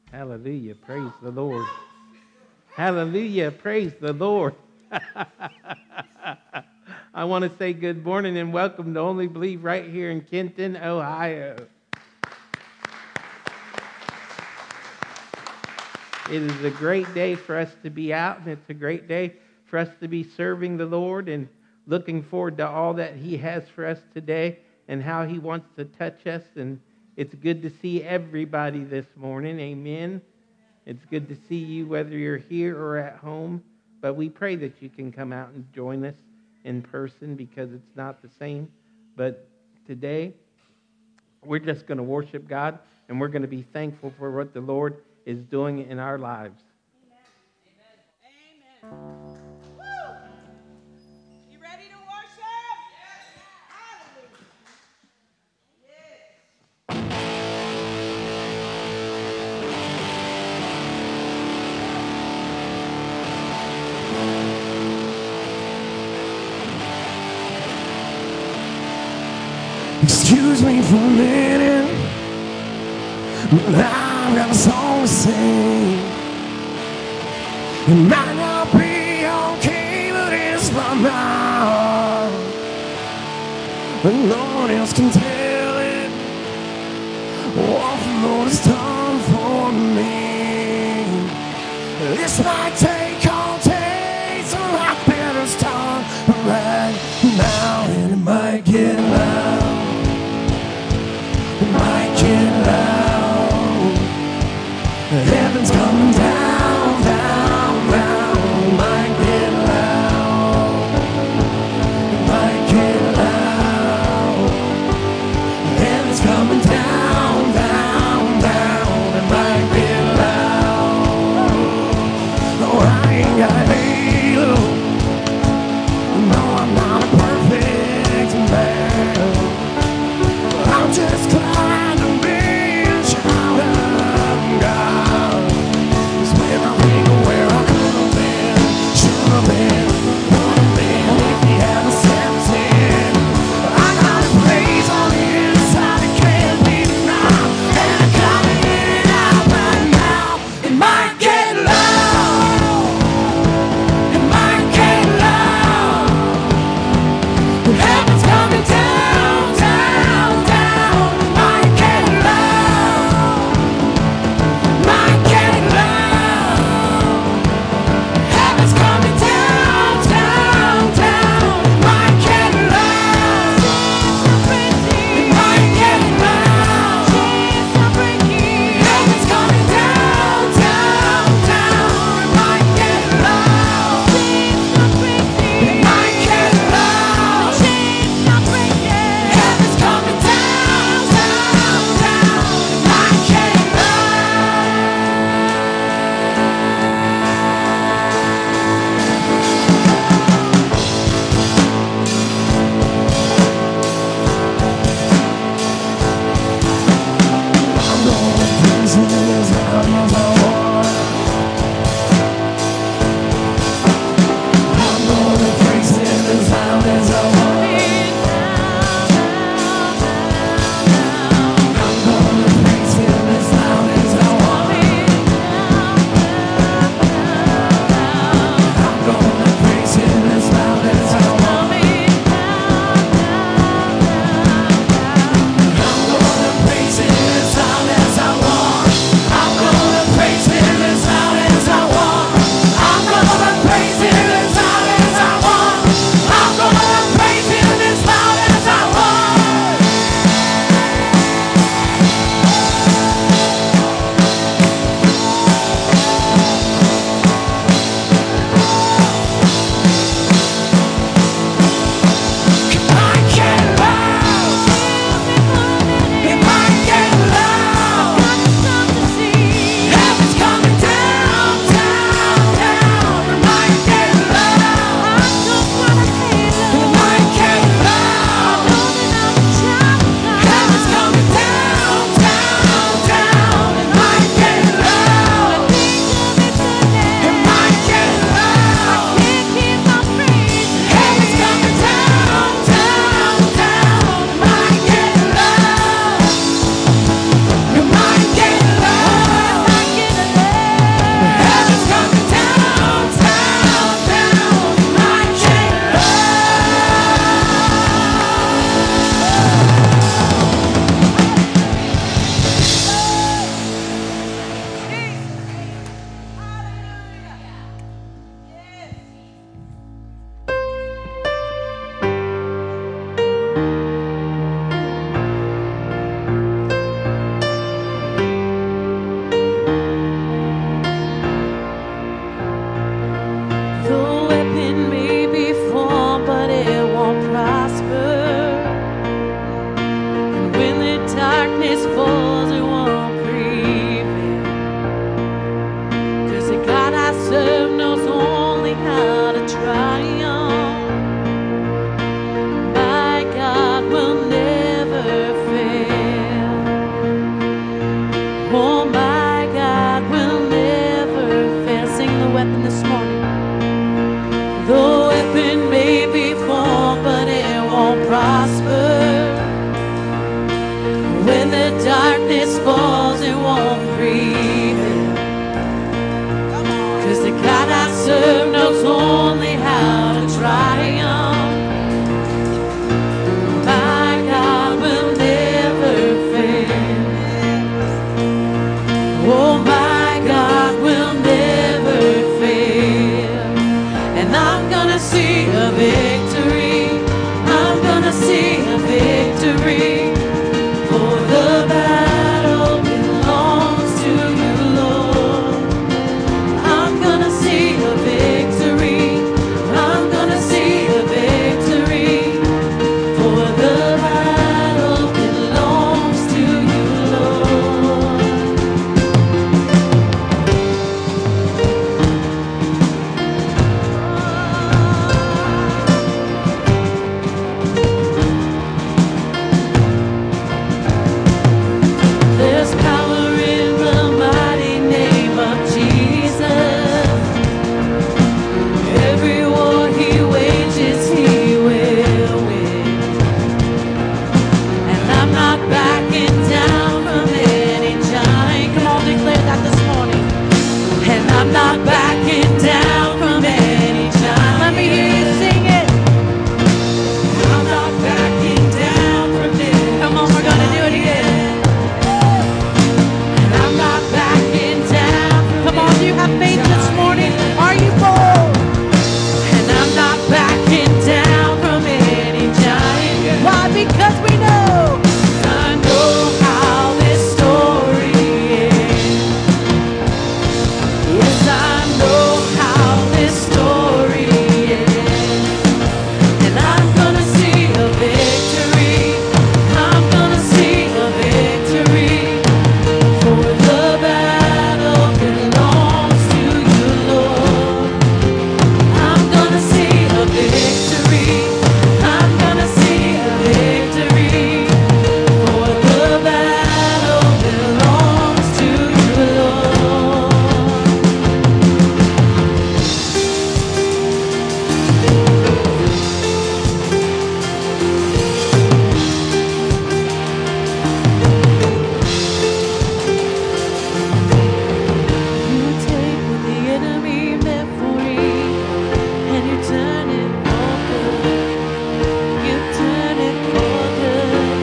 Hallelujah. Praise the Lord. Hallelujah. Praise the Lord. I want to say good morning and welcome to Only Believe right here in Kenton, Ohio. It is a great day for us to be out, and it's a great day for us to be serving the Lord and looking forward to all that He has for us today and how He wants to touch us. And it's good to see everybody this morning. Amen. It's good to see you whether you're here or at home. But we pray that you can come out and join us in person because it's not the same. But today, we're just going to worship God, and we're going to be thankful for what the Lord is doing in our lives. Amen. Amen. Woo! You ready to worship? Yes. Hallelujah. Excuse me for a minute, but I've got a song to sing. It might not be okay, but it's from my heart, but no one else can tell it. What the Lord has done for me. This might take all day, so I better start right now, and it might get loud. It might get loud. Heaven's coming down, down, down. It might get loud. It might get loud. When the darkness falls, it won't prevail. 'Cause the God I serve knows only how to triumph. My God will never fail. Oh, my God will never fail. And I'm gonna see a victory. I'm gonna see a victory. For the battle belongs to you, Lord. I'm gonna see a victory. I'm gonna see a victory. For the battle belongs to you, Lord. There's power in the mighty name of Jesus. Every war he wages, he will win. And I'm not backing down from any giant. Come on, declare that this morning. And I'm not backing down from any giant. Let me hear you sing it. I'm not backing down from any. Come on, we're gonna do it again. And I'm not backing down. Come on, do you have faith this morning? Are you bold? And I'm not backing down from any giant. Why? Because we know. I know how this story ends. Yes, I know how this story ends. And I'm gonna see a victory. I'm gonna see a victory. For the battle belongs to you, Lord. I'm gonna see a victory. I'm gonna see a victory. For the battle belongs to you, Lord. You take what the enemy meant for evil, and you turn it for good. You turn it for good.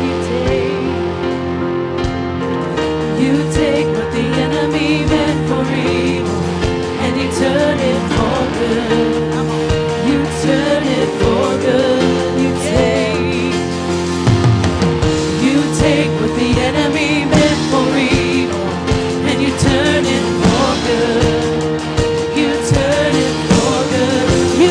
You take what the enemy meant for evil, and you turn it for good. You turn it for good. You take what the enemy meant for evil, and you turn it for good. You turn it for good.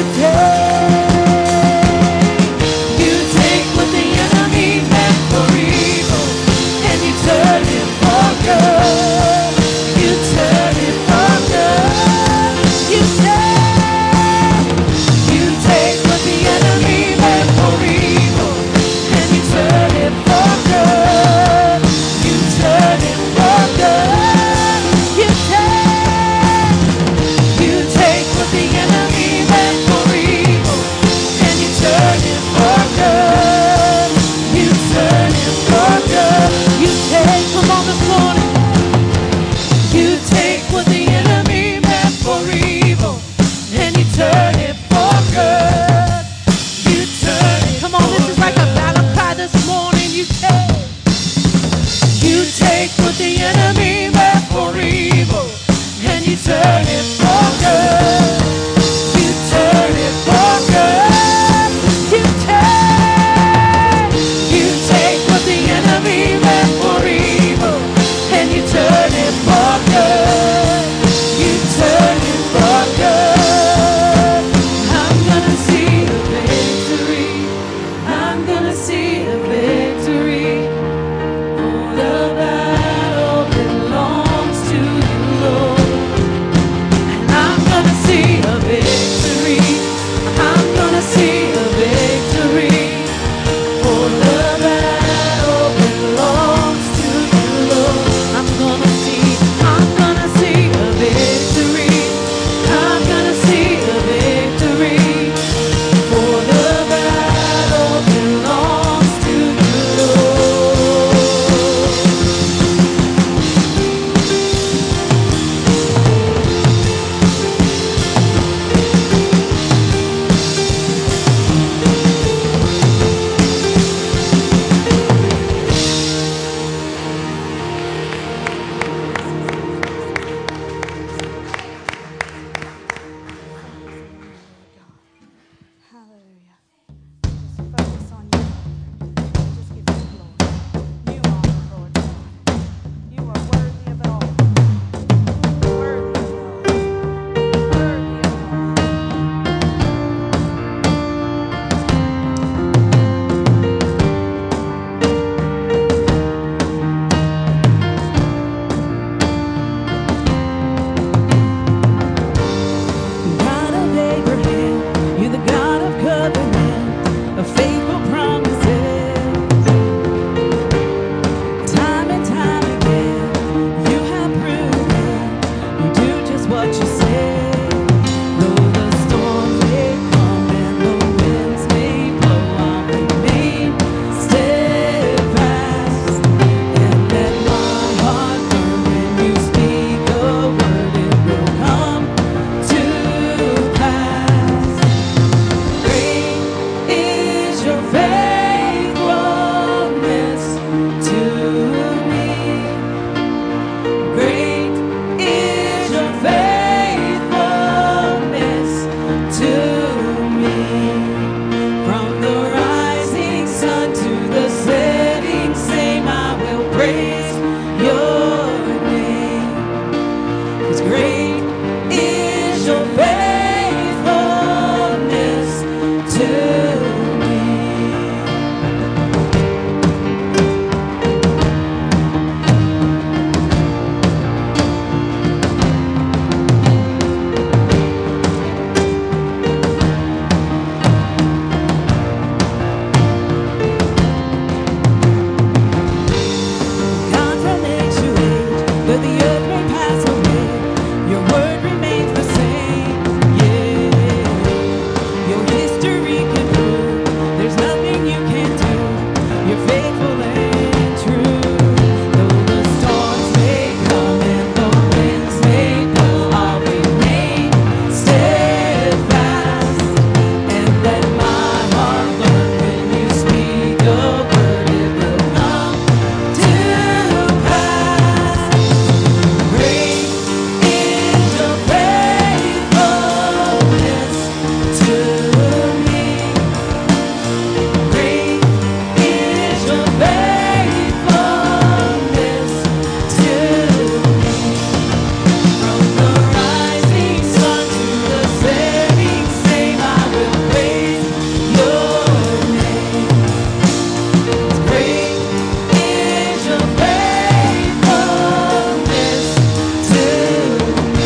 You take what the enemy meant for evil, and you turn it for good. You turn it for good. You take what the enemy meant for evil, and you turn it for good. You turn it for good. You take what the enemy meant for evil, and you turn it for good. You turn it for good. You take, come on this morning. You take what the enemy meant for evil, and you turn it for good. You turn it. Come on, this is like a battle cry this morning. You take what the enemy meant for evil, and you turn it for good. You turn it for good. You take what the enemy meant for evil, and you turn it for good. You turn it for good. I'm gonna see a victory. I'm gonna see a victory. For the battle belongs Though the earth may pass away, your word remains the same. Yeah, your history can prove there's nothing you can't do. You're faithful and true. Though the storms may come and the winds may blow, I'll remain steadfast and let my heart learn when you speak a word, it will come to pass. Great is your faithfulness to me. Great is your faithfulness to me. From the rising sun to the setting same, I will praise your name. Great is your faithfulness to me.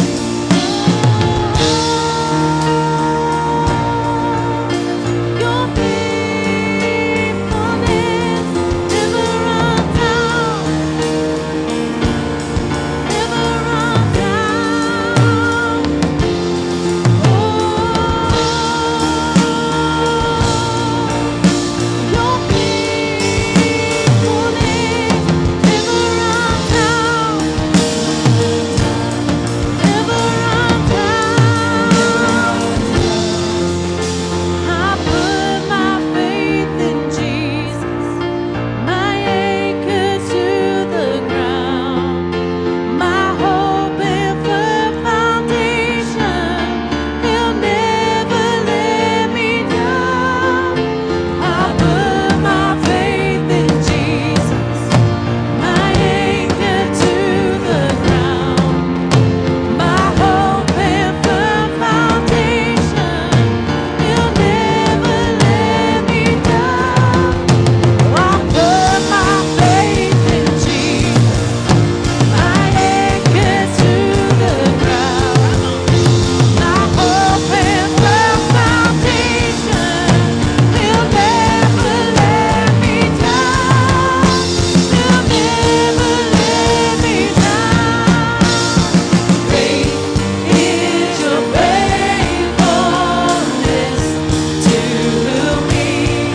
Your faithfulness never runs out, never runs out. Your faithfulness never runs out, never runs out. I put my faith in Jesus, my anchor to the ground, my hope and firm foundation. He'll never let me down. I put my faith in Jesus, my anchor to the ground, my hope and firm foundation. He'll never let me down. I put my faith in Jesus, my anchor to the ground, my hope and firm foundation. He'll never let me down. He'll never let me down. Great is your faithfulness to me.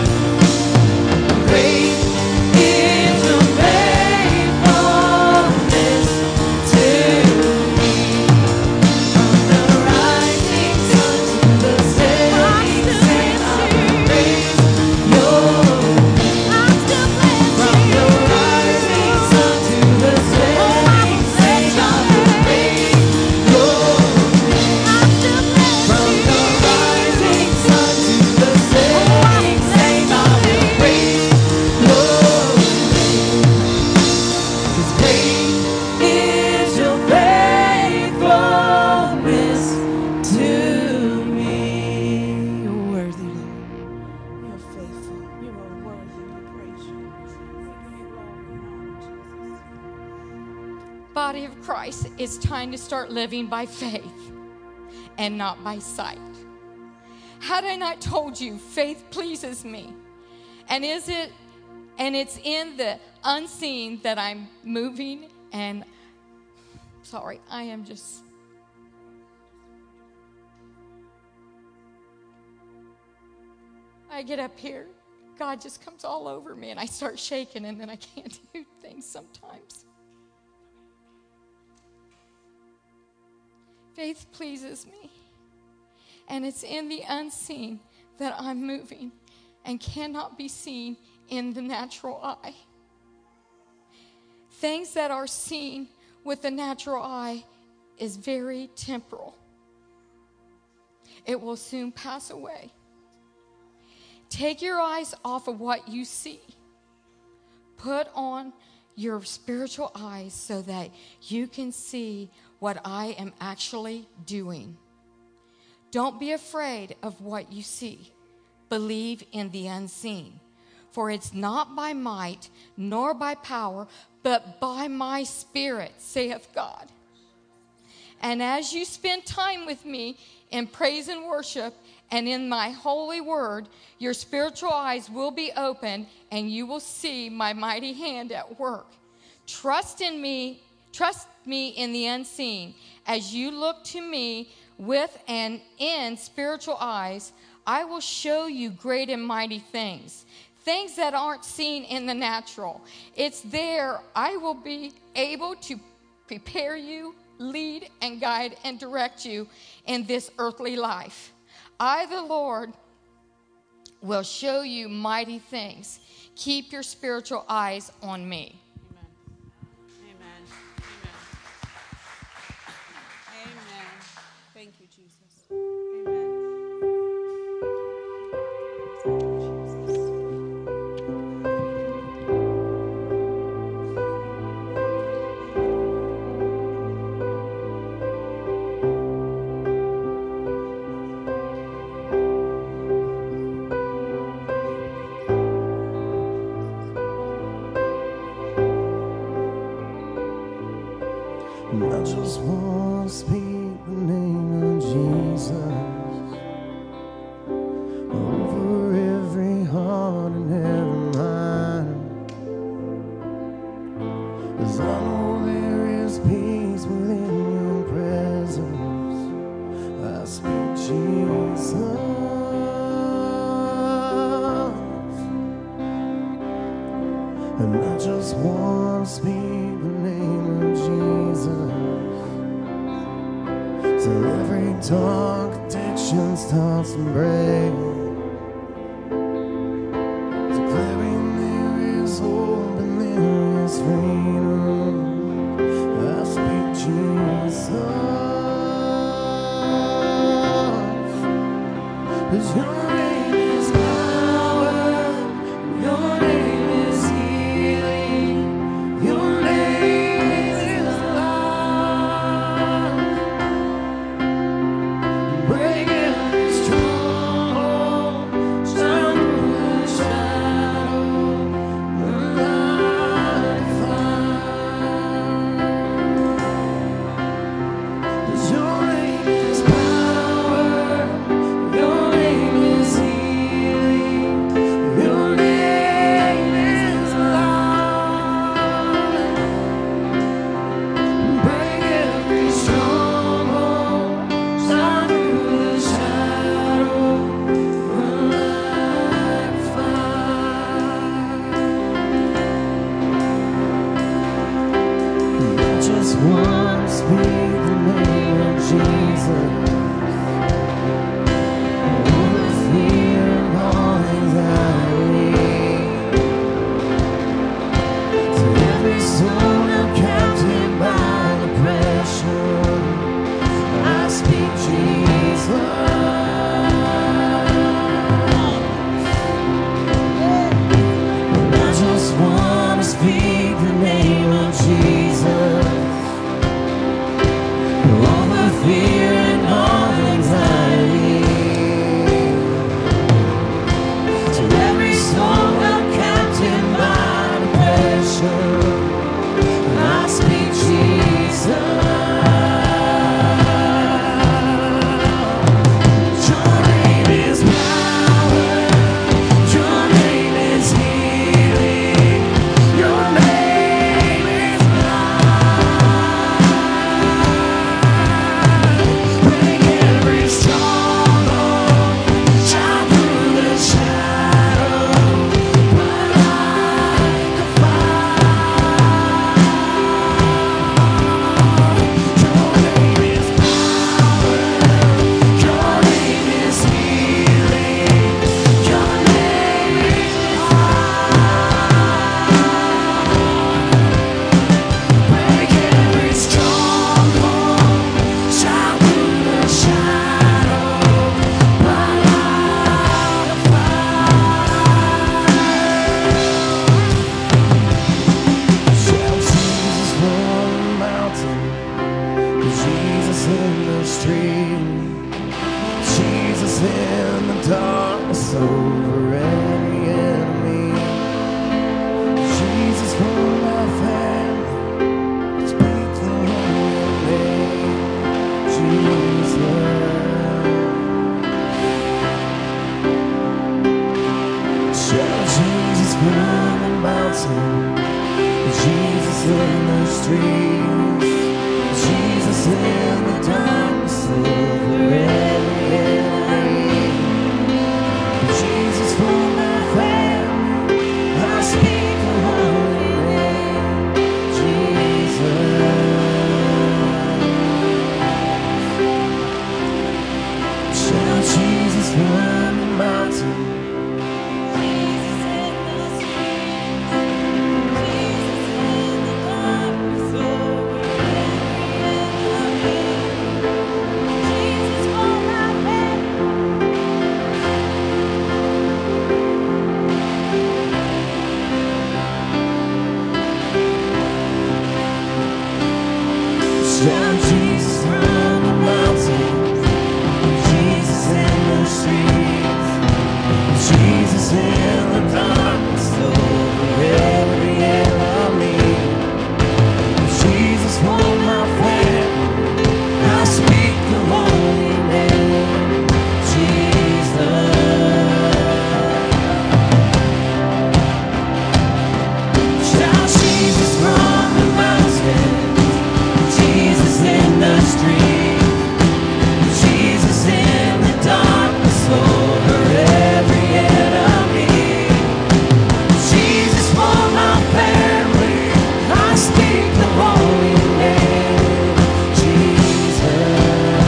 Great is your faithfulness to me. From the rising sun to the setting sun, I will praise your name. From the rising sun to the setting sun, I will praise your name. From the rising sun to the setting sun, I will praise your name. 'Cause great is your faithfulness to me. You're worthy, Lord. You're faithful. You are worthy. We praise you. We give you glory and honor, Jesus. Body of Christ, it's time to start living by faith and not by sight. Had I not told you, faith pleases me. And it's in the unseen that I'm moving and sorry, I get up here, God just comes all over me and I start shaking and then I can't do things sometimes. Faith pleases me. And it's in the unseen that I'm moving and cannot be seen in the natural eye. Things that are seen with the natural eye is very temporal. It will soon pass away. Take your eyes off of what you see. Put on your spiritual eyes so that you can see what I am actually doing. Don't be afraid of what you see. Believe in the unseen. For it's not by might nor by power, but by my Spirit, saith God. And as you spend time with me in praise and worship and in my holy word, your spiritual eyes will be opened and you will see my mighty hand at work. Trust in me Trust me in the unseen. As you look to me with and in spiritual eyes, I will show you great and mighty things. Things that aren't seen in the natural. It's there. I will be able to prepare you, lead and guide and direct you in this earthly life. I, the Lord, will show you mighty things. Keep your spiritual eyes on me. Amen. Amen. Thank you, Jesus. Amen. I just want to speak the name of Jesus over every heart and every mind. 'Cause I know there is peace within your presence. I speak Jesus. And I just want to speak the name of Jesus. So every dark addiction starts to break. Declaring there is hope and there is freedom. I speak Jesus. 'Cause your name is power, your name is healing, your name is life. Break every stronghold, shine through the shadow, the light fire. 'Cause your name is power, your name is healing, your name is life. Break every stronghold, shine through the shadow, the light fire. I just want to speak the name of Jesus over fear and all anxiety. To every soul held captive by depression, I speak Jesus. I just want to speak the name of Jesus over fear and all anxiety. To every soul held captive by depression, I speak Jesus. Your name is power, your name is healing, your name is life. Break every stronghold, shine through the shadow, burn like a fire. Your name is power, your name is healing, your name is life. Break every stronghold, shine through the shadow, burn like a fire. Shout Jesus from the mountain, Jesus in the street, Jesus in the darkness over every enemy. Jesus for my family, speak the holy name, Jesus. Shout Jesus from the mountain, Jesus in the street, Shout Jesus on the mountain, Jesus in the streets, Jesus in the darkness over every enemy. Jesus for my family, I speak the holy name, Jesus. Shout Jesus from the mountain, Jesus in the street, Jesus in the darkness over every enemy. Jesus for my family, I speak the holy name, Jesus.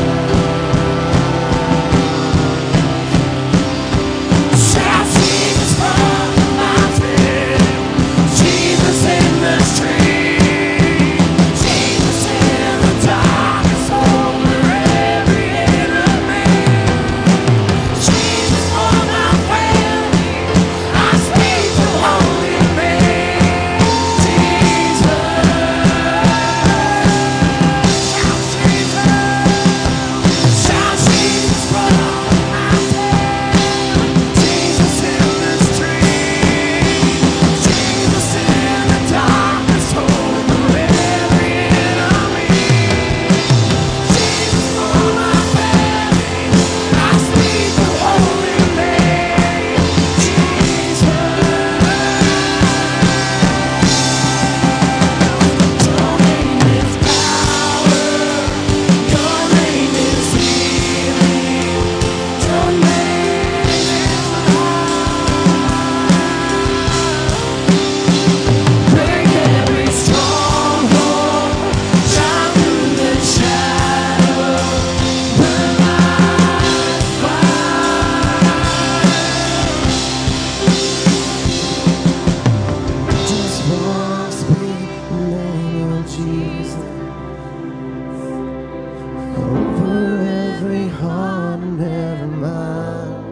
Shout Jesus from the mountain, Jesus in the street, Jesus in the darkness over every enemy. Jesus for my family, I speak the holy name, Jesus. Shout Jesus, shout Jesus from the mountain, Jesus in the street, Jesus in the darkness over every enemy. Jesus for my family, I speak the holy name, Jesus. Your name is power, your name is healing, your name is life. Break every stronghold, shine through the shadow, burn like fire. Just want to speak the name of Jesus over every heart and every mind.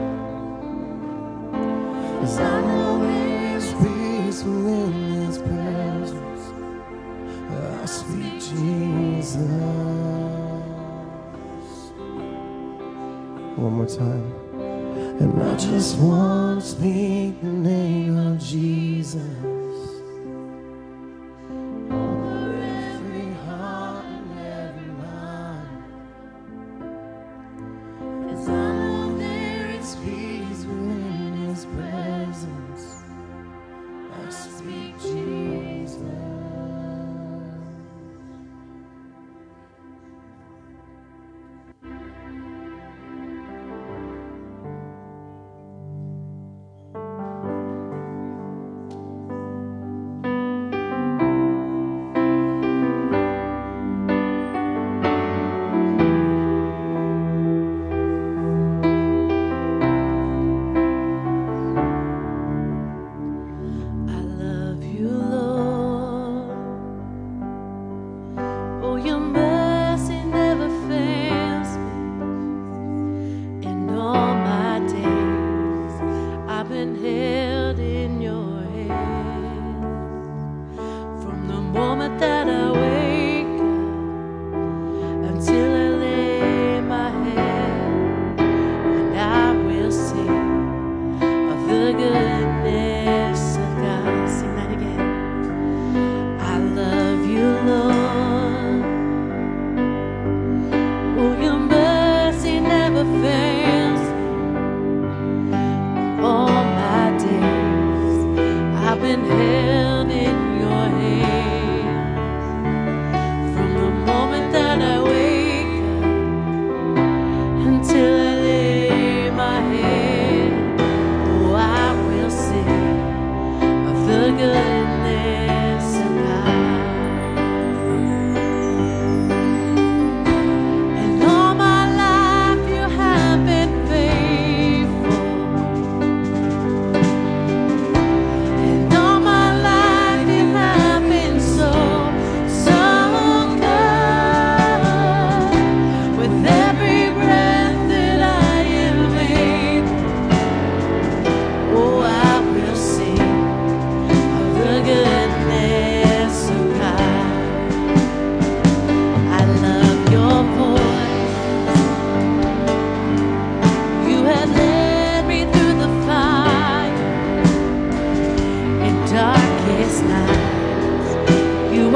'Cause I know there's peace within His presence. I speak Jesus. One more time. And I just want to speak the name of Jesus over every heart and every mind. 'Cause I know there is peace within His presence. I speak Jesus.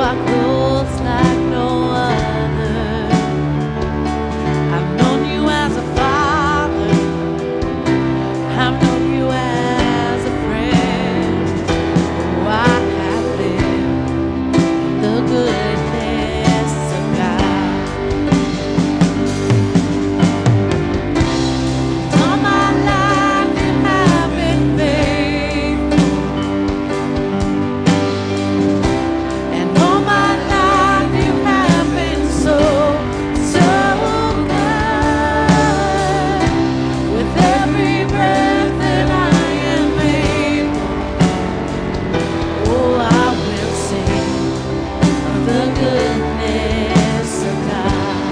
are close like no other. I've known you as a father. I've known you as a friend. Oh, I have lived the goodness of God. All my life you have been faithful, and all my life you have been so, so good. With every breath that I am able, oh, I will sing of the goodness of God.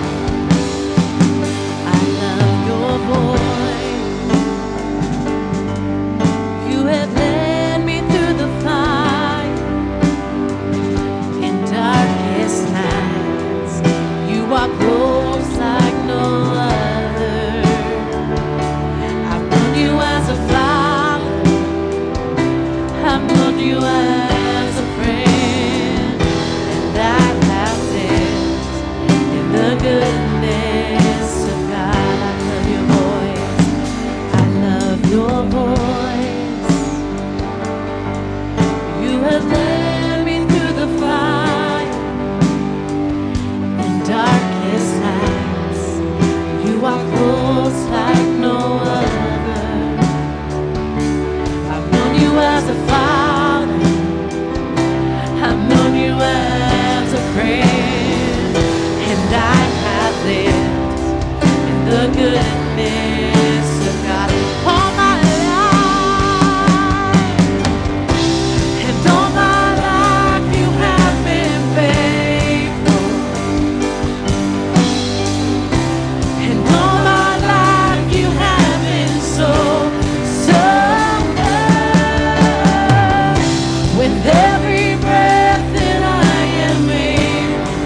I love your voice. You have led me through the fire in darkest nights. You are close like no other. I've known you as a father. I've known you as a friend, and I have lived in the goodness of God. I love your voice. I love your voice. You have led me through the fire in darkest nights. You are close like no other. I've known you as a father. I've known you as a friend, and I have lived in the goodness of God all my life. And all my life you have been faithful, and all my life you have been so, so good. With every breath that I am able,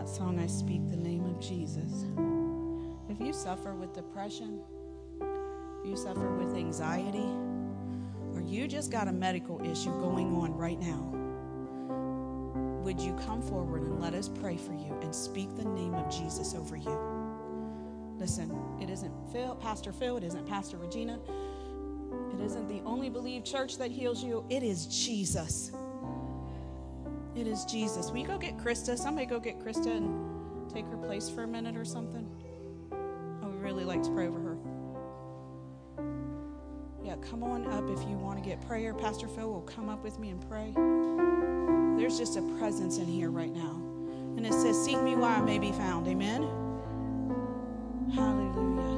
that song, I Speak the Name of Jesus. If you suffer with depression, if you suffer with anxiety, or you just got a medical issue going on right now, would you come forward and let us pray for you and speak the name of Jesus over you? Listen, it isn't Pastor Phil, it isn't Pastor Regina, it isn't the Only Believe church that heals you, it is Jesus. It is Jesus. Will you go get Krista? Somebody go get Krista and take her place for a minute or something. I would really like to pray over her. Yeah, come on up if you want to get prayer. Pastor Phil will come up with me and pray. There's just a presence in here right now. And it says, seek me while I may be found. Amen? Hallelujah.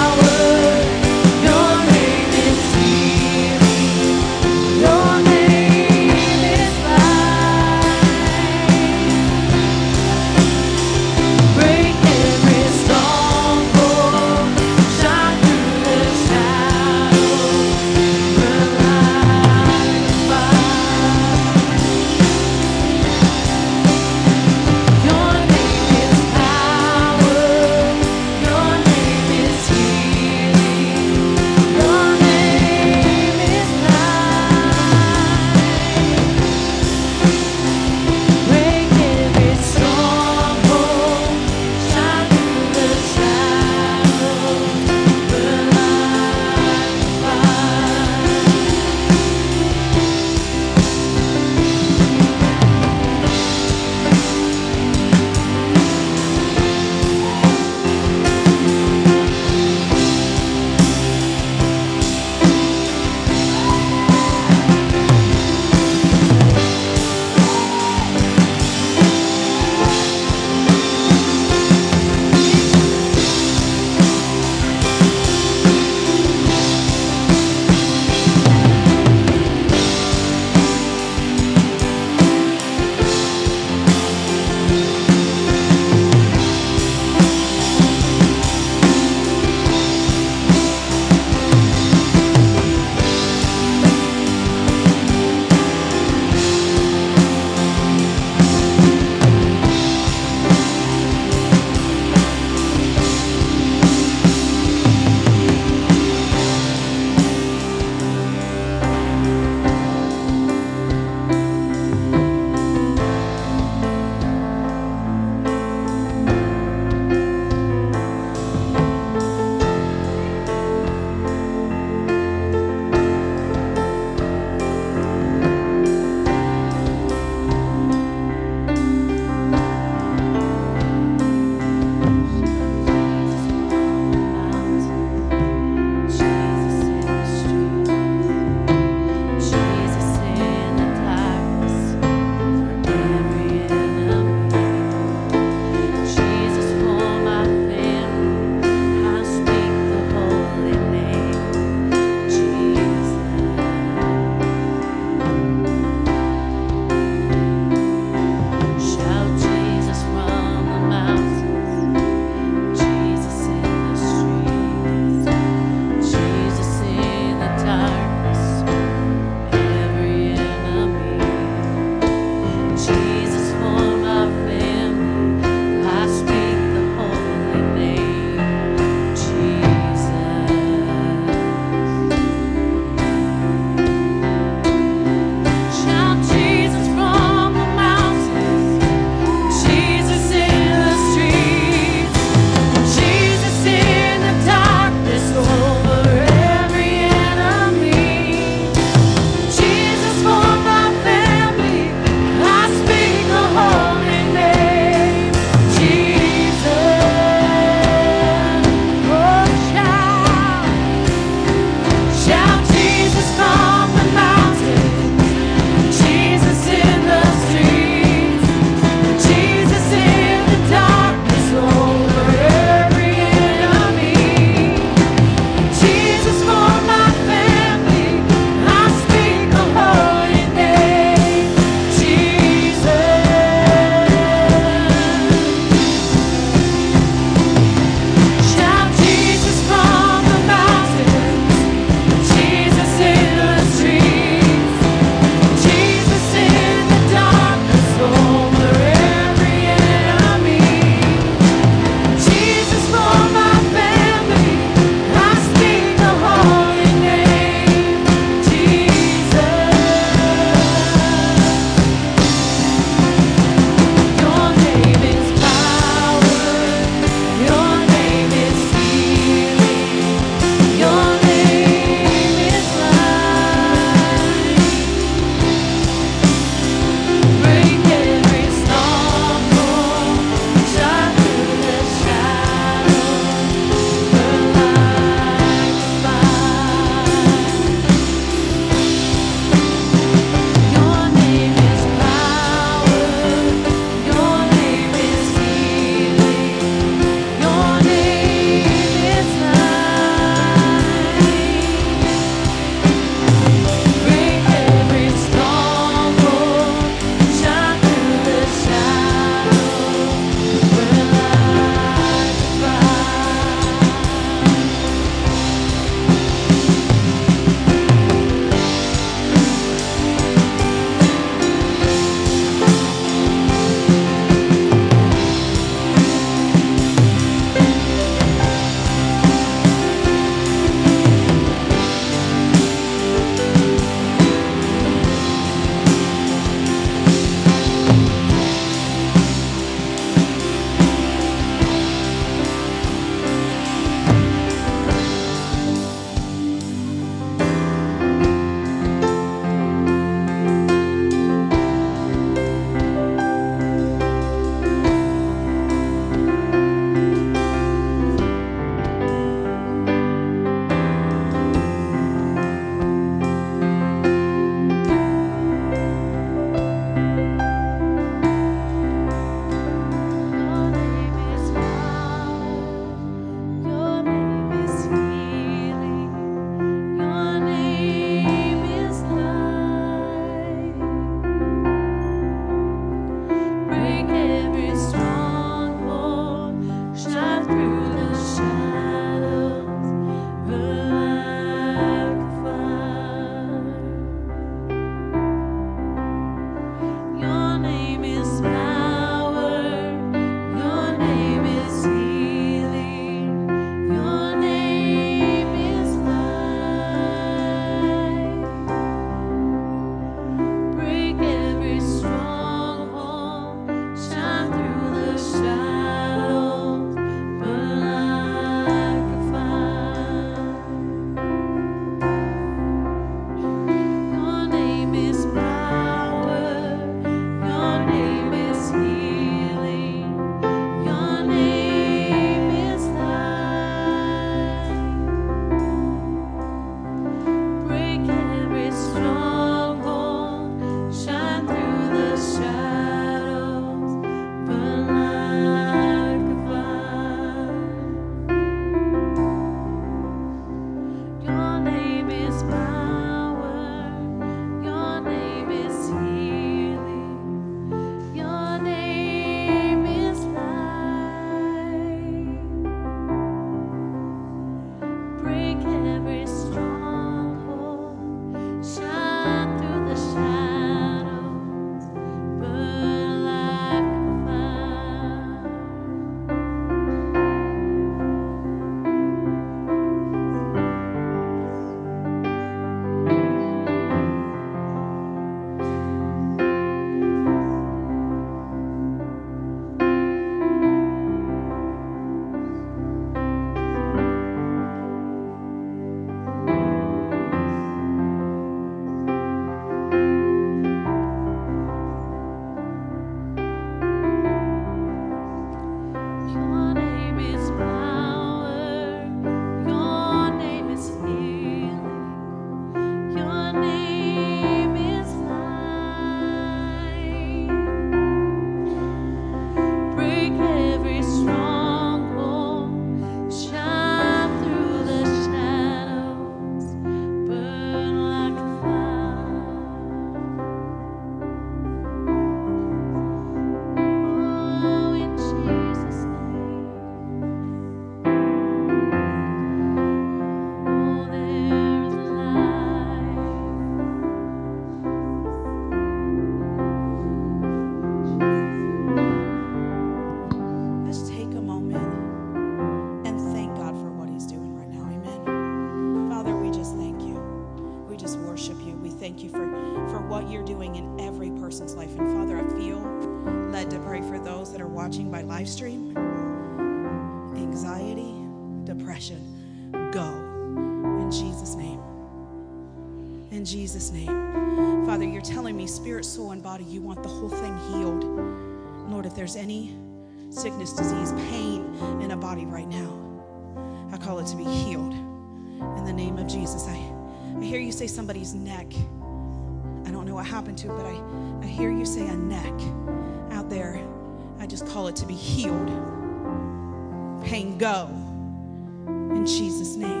what you're doing in every person's life. And Father, I feel led to pray for those that are watching by live stream. Anxiety, depression, go. In Jesus' name. In Jesus' name. Father, you're telling me spirit, soul, and body, you want the whole thing healed. Lord, if there's any sickness, disease, pain in a body right now, I call it to be healed. In the name of Jesus. I hear you say somebody's neck. I don't know what happened to it, but I hear you say a neck out there. I just call it to be healed. Pain, go. In Jesus' name.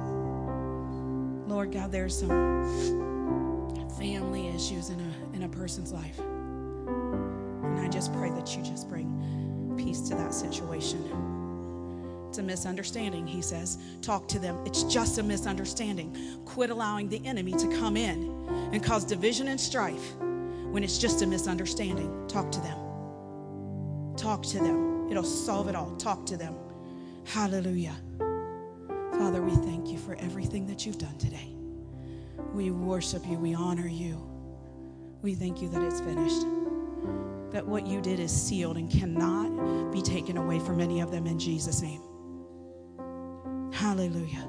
Lord God, there's some family issues in a person's life. And I just pray that you just bring peace to that situation. It's a misunderstanding, he says. Talk to them. It's just a misunderstanding. Quit allowing the enemy to come in and cause division and strife when it's just a misunderstanding. Talk to them. Talk to them. It'll solve it all. Talk to them. Hallelujah. Father, we thank you for everything that you've done today. We worship you. We honor you. We thank you that it's finished. That what you did is sealed and cannot be taken away from any of them in Jesus' name. Hallelujah.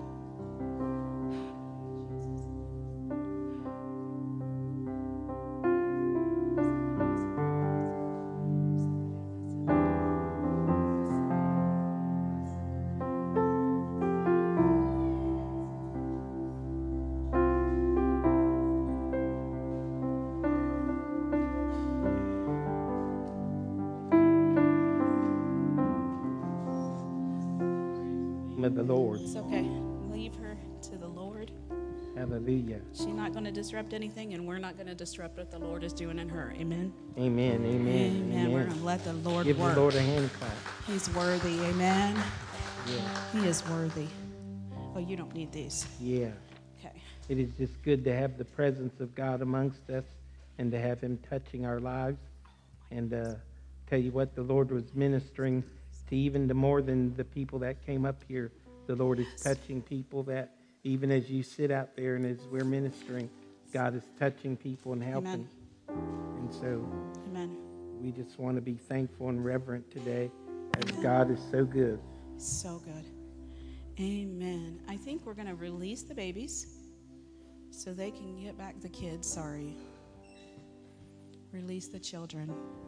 Of the Lord. It's okay. Leave her to the Lord. Hallelujah. She's not going to disrupt anything, and we're not going to disrupt what the Lord is doing in her. Amen. Amen. Amen. Amen. We're going to let the Lord Give work. the Lord a hand clap. He's worthy. Amen. Yeah. He is worthy. Oh, you don't need these. Yeah. Okay. It is just good to have the presence of God amongst us and to have him touching our lives. And tell you what, the Lord was ministering to even more than the people that came up here. The Lord is touching people that even as you sit out there and as we're ministering, God is touching people and helping. Amen. And so Amen. we just want to be thankful and reverent today as God is so good. So good. Amen. I think we're going to release the babies so they can get back the kids. Sorry. Release the children.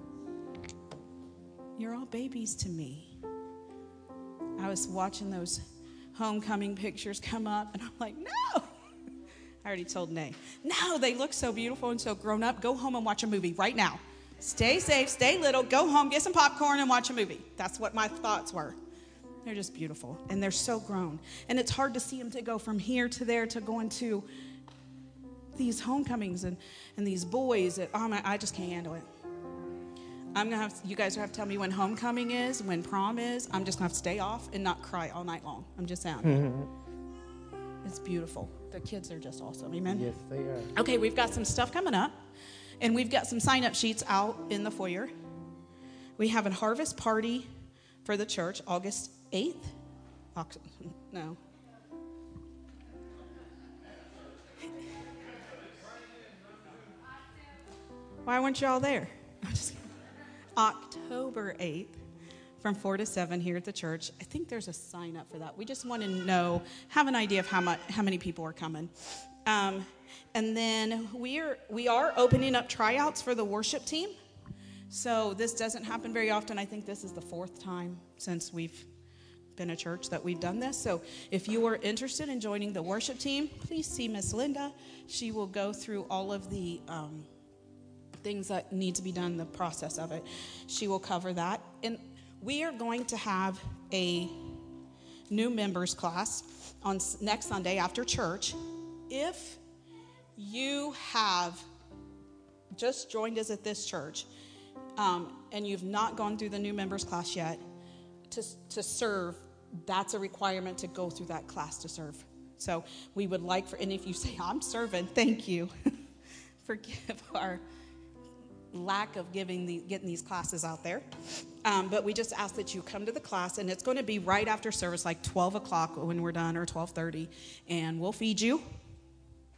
You're all babies to me. I was watching those homecoming pictures come up, and I'm like, no. I already told Nay, no, they look so beautiful and so grown up. Go home and watch a movie right now. Stay safe, stay little, go home, get some popcorn, and watch a movie. That's what my thoughts were. They're just beautiful, and they're so grown. And it's hard to see them to go from here to there to going to these homecomings and these boys. I just can't handle it. You guys have to tell me when homecoming is, when prom is. I'm just going to have to stay off and not cry all night long. I'm just saying. It's beautiful. The kids are just awesome. Amen? Yes, they are. Okay, we've got some stuff coming up. And we've got some sign-up sheets out in the foyer. We have a harvest party for the church, August 8th. No. Why weren't y'all there? I'm just kidding. October 8th from 4 to 7 here at the church. I think there's a sign up for that. We just want to have an idea of how many people are coming. And then we are opening up tryouts for the worship team. So this doesn't happen very often. I think this is the 4th time since we've been a church that we've done this. So if you are interested in joining the worship team, please see Miss Linda. She will go through all of the things that need to be done, the process of it. She will cover that. And we are going to have a new members class on next Sunday after church. If you have just joined us at this church and you've not gone through the new members class yet, to serve, that's a requirement to go through that class to serve. So we would like and if you say, I'm serving, thank you. Forgive our lack of getting these classes out there. But we just ask that you come to the class, and it's going to be right after service, like 12 o'clock when we're done, or 12:30, and we'll feed you.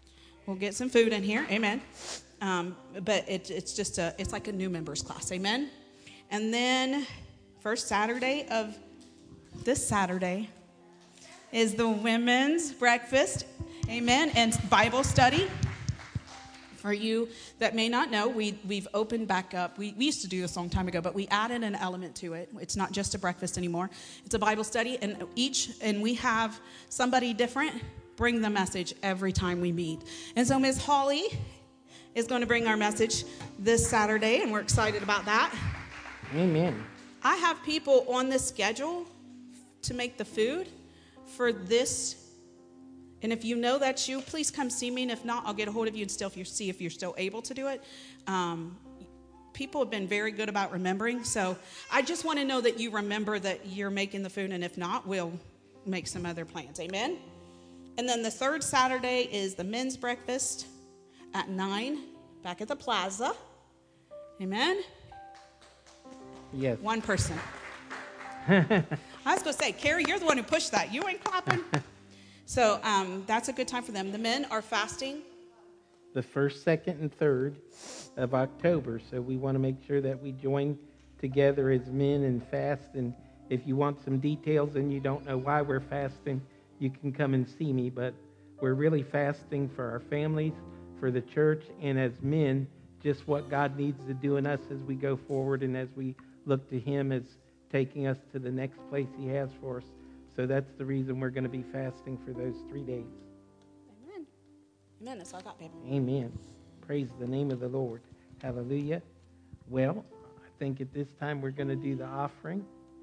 We'll get some food in here. Amen. But it's like a new members class. Amen. And then first Saturday of this Saturday is the women's breakfast. Amen. And Bible study. For you that may not know, we've opened back up. We used to do this a long time ago, but we added an element to it. It's not just a breakfast anymore. It's a Bible study, and we have somebody different bring the message every time we meet. And so Ms. Holly is going to bring our message this Saturday, and we're excited about that. Amen. I have people on the schedule to make the food for this. And if you know that's you, please come see me. And if not, I'll get a hold of you and see if you're still able to do it. People have been very good about remembering. So I just want to know that you remember that you're making the food. And if not, we'll make some other plans. Amen. And then the third Saturday is the men's breakfast at 9 back at the plaza. Amen. Yes. One person. I was going to say, Carrie, you're the one who pushed that. You ain't clapping. So that's a good time for them. The men are fasting. The 1st, 2nd, and 3rd of October. So we want to make sure that we join together as men and fast. And if you want some details and you don't know why we're fasting, you can come and see me. But we're really fasting for our families, for the church, and as men, just what God needs to do in us as we go forward and as we look to Him as taking us to the next place He has for us. So that's the reason we're going to be fasting for those 3 days. Amen. Amen. That's all I got, baby. Amen. Praise the name of the Lord. Hallelujah. Well, I think at this time we're going to do the offering.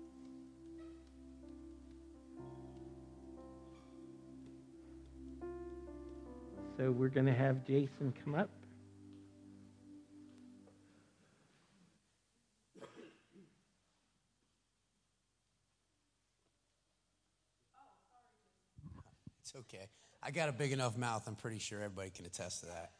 So we're going to have Jason come up. It's okay. I got a big enough mouth. I'm pretty sure everybody can attest to that.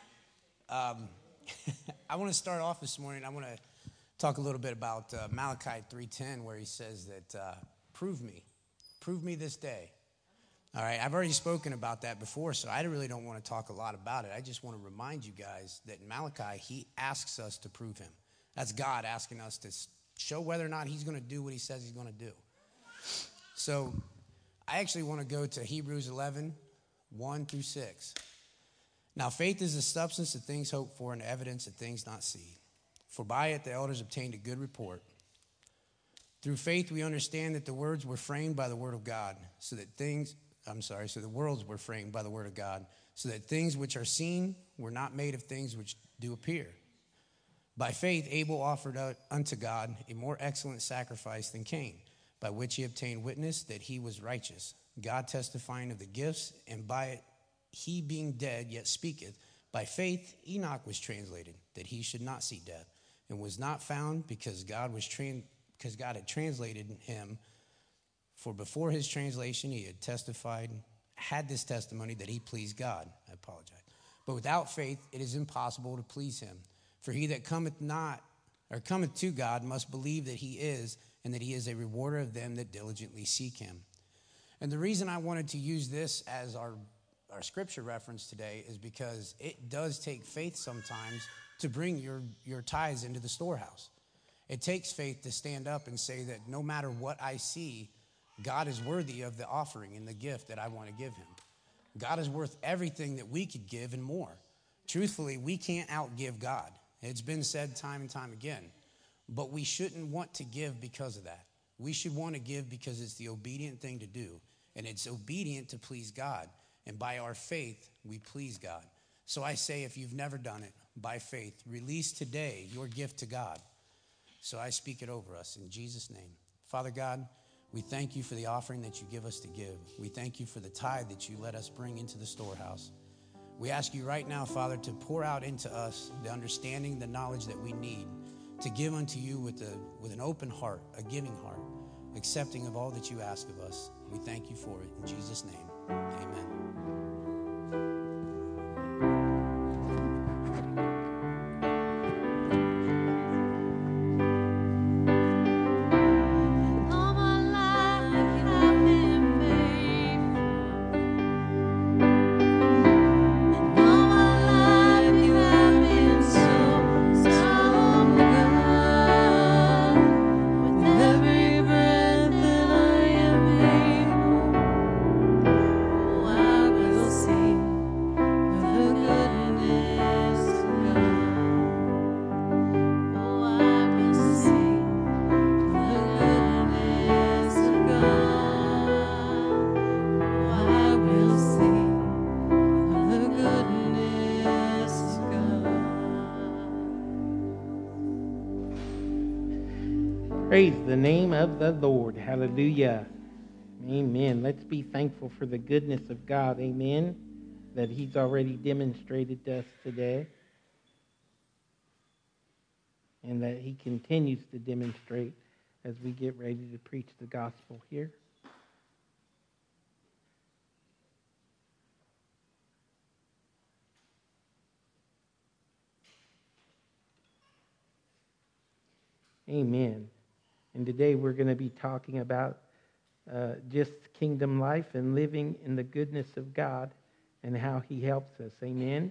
I want to start off this morning. I want to talk a little bit about Malachi 3:10, where he says that, prove me this day. All right, I've already spoken about that before, so I really don't want to talk a lot about it. I just want to remind you guys that in Malachi, he asks us to prove him. That's God asking us to show whether or not he's going to do what he says he's going to do. So I actually want to go to Hebrews 11:1-6. Now faith is the substance of things hoped for and the evidence of things not seen. For by it the elders obtained a good report. Through faith we understand that the words were framed by the word of God, so the worlds were framed by the word of God, so that things which are seen were not made of things which do appear. By faith Abel offered unto God a more excellent sacrifice than Cain, by which he obtained witness that he was righteous, God testifying of the gifts, and by it he being dead yet speaketh. By faith Enoch was translated, that he should not see death, and was not found because God had translated him. For before his translation he had this testimony that he pleased God. I apologize. But without faith it is impossible to please him. For he that cometh to God must believe that he is, and that he is a rewarder of them that diligently seek him. And the reason I wanted to use this as our scripture reference today is because it does take faith sometimes to bring your tithes into the storehouse. It takes faith to stand up and say that no matter what I see, God is worthy of the offering and the gift that I want to give him. God is worth everything that we could give and more. Truthfully, we can't outgive God. It's been said time and time again. But we shouldn't want to give because of that. We should want to give because it's the obedient thing to do. And it's obedient to please God. And by our faith, we please God. So I say, if you've never done it, by faith, release today your gift to God. So I speak it over us in Jesus' name. Father God, we thank you for the offering that you give us to give. We thank you for the tithe that you let us bring into the storehouse. We ask you right now, Father, to pour out into us the understanding, the knowledge that we need to give unto you with an open heart, a giving heart, accepting of all that you ask of us. We thank you for it. In Jesus' name, amen. All Praise the name of the Lord. Hallelujah. Amen. Let's be thankful for the goodness of God. Amen. That he's already demonstrated to us today. And that he continues to demonstrate as we get ready to preach the gospel here. Amen. And today we're going to be talking about just kingdom life and living in the goodness of God and how he helps us. Amen.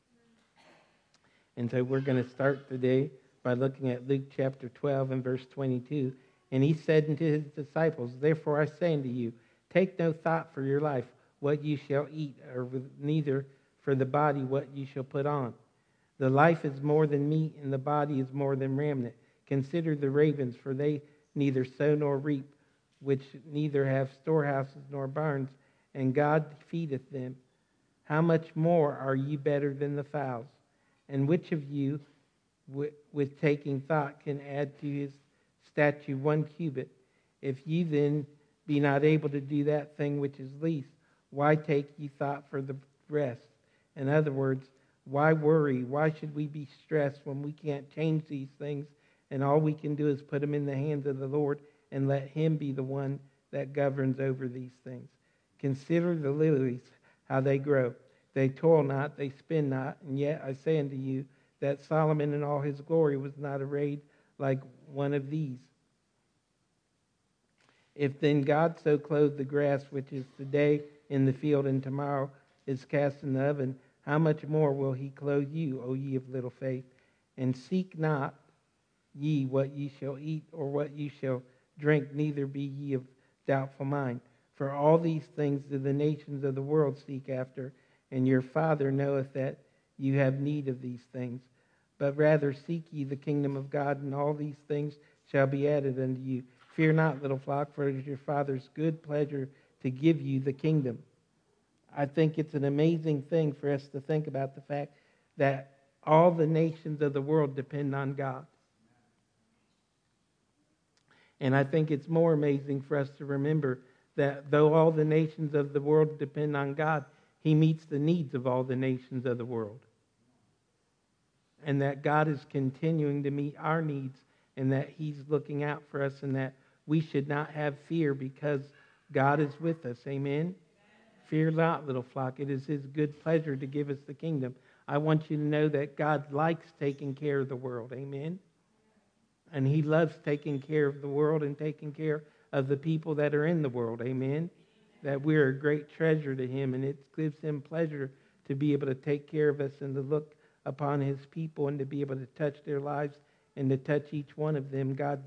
And so we're going to start today by looking at Luke chapter 12 and verse 22. And he said unto his disciples, therefore I say unto you, take no thought for your life, what you shall eat, or neither for the body what you shall put on. The life is more than meat, and the body is more than raiment. Consider the ravens, for they neither sow nor reap, which neither have storehouses nor barns, and God feedeth them. How much more are ye better than the fowls? And which of you, with taking thought, can add to his stature 1 cubit? If ye then be not able to do that thing which is least, why take ye thought for the rest? In other words, why worry? Why should we be stressed when we can't change these things? And all we can do is put them in the hands of the Lord and let him be the one that governs over these things. Consider the lilies, how they grow. They toil not, they spin not, and yet I say unto you that Solomon in all his glory was not arrayed like one of these. If then God so clothed the grass which is today in the field and tomorrow is cast in the oven, how much more will he clothe you, O ye of little faith? And seek not ye what ye shall eat or what ye shall drink, neither be ye of doubtful mind. For all these things do the nations of the world seek after, and your Father knoweth that you have need of these things. But rather seek ye the kingdom of God, and all these things shall be added unto you. Fear not, little flock, for it is your Father's good pleasure to give you the kingdom. I think it's an amazing thing for us to think about the fact that all the nations of the world depend on God. And I think it's more amazing for us to remember that though all the nations of the world depend on God, he meets the needs of all the nations of the world. And that God is continuing to meet our needs, and that he's looking out for us, and that we should not have fear because God is with us. Amen? Fear not, little flock. It is his good pleasure to give us the kingdom. I want you to know that God likes taking care of the world. Amen? And he loves taking care of the world and taking care of the people that are in the world. Amen? That we're a great treasure to him, and it gives him pleasure to be able to take care of us and to look upon his people and to be able to touch their lives and to touch each one of them. God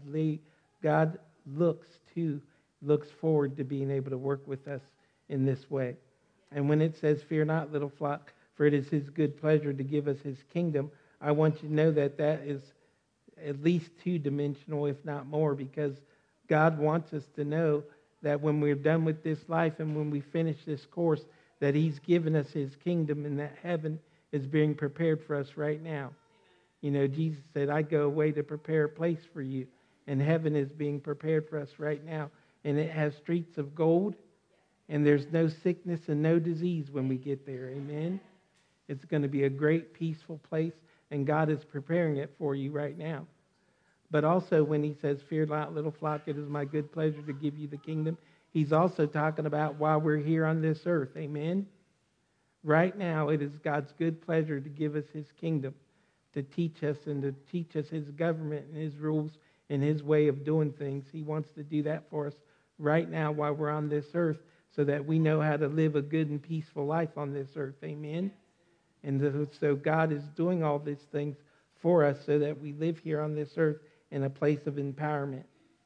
looks forward to being able to work with us in this way. And when it says, fear not, little flock, for it is his good pleasure to give us his kingdom, I want you to know that that is at least two-dimensional, if not more, because God wants us to know that when we're done with this life and when we finish this course, that he's given us his kingdom and that heaven is being prepared for us right now. You know, Jesus said, I go away to prepare a place for you, and heaven is being prepared for us right now. And it has streets of gold, and there's no sickness and no disease when we get there. Amen? It's going to be a great, peaceful place, and God is preparing it for you right now. But also when he says, fear not, little flock, it is my good pleasure to give you the kingdom, he's also talking about while we're here on this earth. Amen? Right now, it is God's good pleasure to give us his kingdom, to teach us and to teach us his government and his rules and his way of doing things. He wants to do that for us right now while we're on this earth so that we know how to live a good and peaceful life on this earth. Amen? And so God is doing all these things for us so that we live here on this earth in a place of empowerment.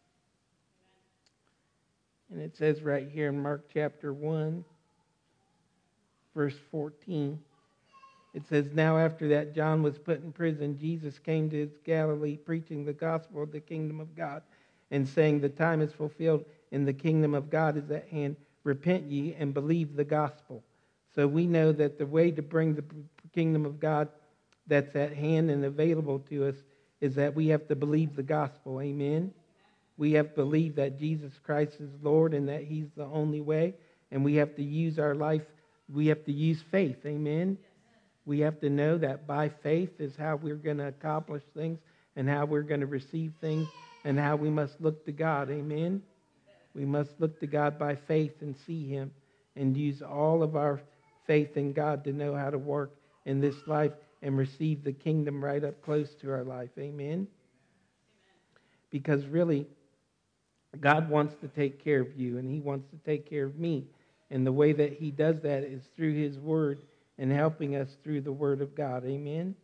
And it says right here in Mark chapter 1, verse 14, it says, now after that John was put in prison, Jesus came to Galilee preaching the gospel of the kingdom of God and saying, the time is fulfilled and the kingdom of God is at hand. Repent ye and believe the gospel. So we know that the way to bring the kingdom of God that's at hand and available to us is that we have to believe the gospel. Amen? We have to believe that Jesus Christ is Lord and that he's the only way. And we have to use our life, we have to use faith. Amen? We have to know that by faith is how we're going to accomplish things and how we're going to receive things and how we must look to God. Amen? We must look to God by faith and see him and use all of our faith in God to know how to work in this life and receive the kingdom right up close to our life. Amen? Because really, God wants to take care of you and he wants to take care of me. And the way that he does that is through his word and helping us through the word of God. Amen?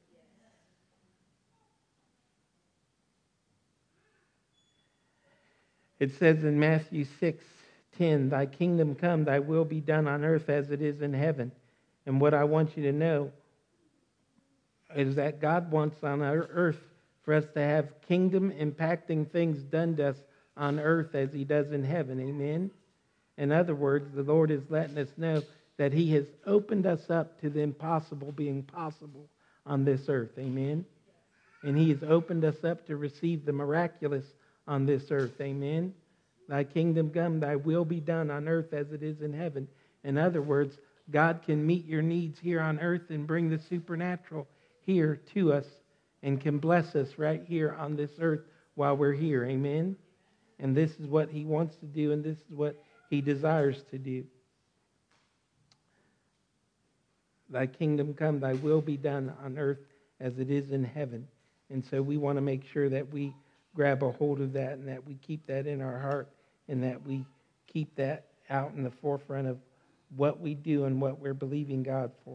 It says in Matthew 6:10, thy kingdom come, thy will be done on earth as it is in heaven. And what I want you to know is that God wants on our earth for us to have kingdom impacting things done to us on earth as he does in heaven. Amen? In other words, the Lord is letting us know that he has opened us up to the impossible being possible on this earth. Amen? And he has opened us up to receive the miraculous on this earth. Amen? Thy kingdom come, thy will be done on earth as it is in heaven. In other words, God can meet your needs here on earth and bring the supernatural here to us and can bless us right here on this earth while we're here. Amen? And this is what he wants to do, and this is what he desires to do. Thy kingdom come, thy will be done on earth as it is in heaven. And so we want to make sure that we grab a hold of that and that we keep that in our heart and that we keep that out in the forefront of what we do and what we're believing God for.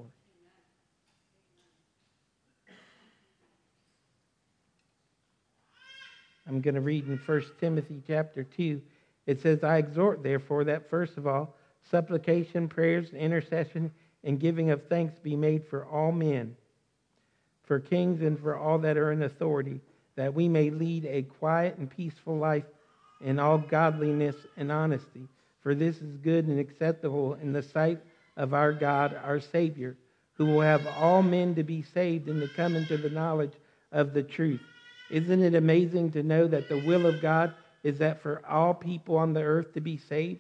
I'm going to read in 1 Timothy chapter 2. It says, I exhort, therefore, that first of all, supplication, prayers, intercession, and giving of thanks be made for all men, for kings and for all that are in authority, that we may lead a quiet and peaceful life in all godliness and honesty. For this is good and acceptable in the sight of our God, our Savior, who will have all men to be saved and to come into the knowledge of the truth. Isn't it amazing to know that the will of God is that for all people on the earth to be saved?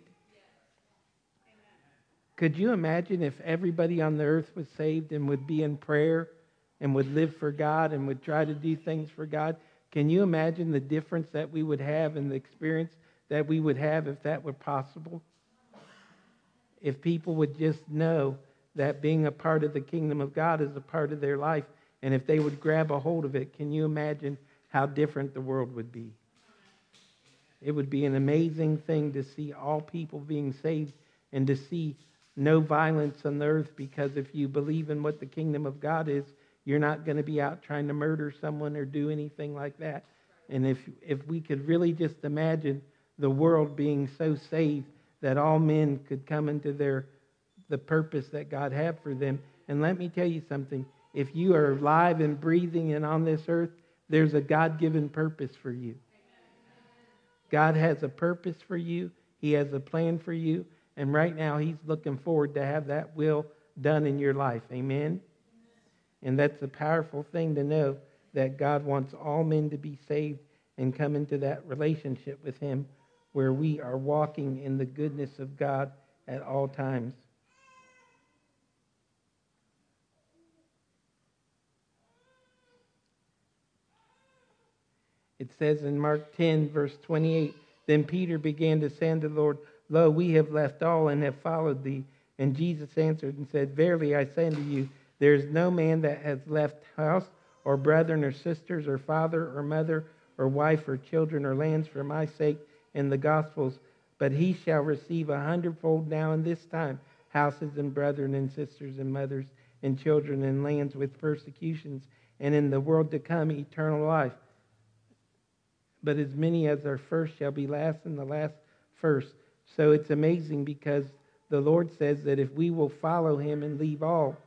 Could you imagine if everybody on the earth was saved and would be in prayer and would live for God and would try to do things for God? Can you imagine the difference that we would have and the experience that we would have if that were possible? If people would just know that being a part of the kingdom of God is a part of their life, and if they would grab a hold of it, can you imagine how different the world would be? It would be an amazing thing to see all people being saved and to see no violence on the earth, because if you believe in what the kingdom of God is, you're not going to be out trying to murder someone or do anything like that. And if we could really just imagine the world being so saved that all men could come into the purpose that God had for them. And let me tell you something. If you are alive and breathing and on this earth, there's a God-given purpose for you. God has a purpose for you. He has a plan for you. And right now, he's looking forward to have that will done in your life. Amen? And that's a powerful thing to know, that God wants all men to be saved and come into that relationship with him where we are walking in the goodness of God at all times. It says in Mark 10, verse 28, then Peter began to say unto the Lord, Lo, we have left all and have followed thee. And Jesus answered and said, Verily I say unto you, there is no man that has left house or brethren or sisters or father or mother or wife or children or lands for my sake and the gospel's, but he shall receive 100-fold now in this time houses and brethren and sisters and mothers and children and lands with persecutions, and in the world to come eternal life. But as many as are first shall be last, and the last first. So it's amazing, because the Lord says that if we will follow him and leave all,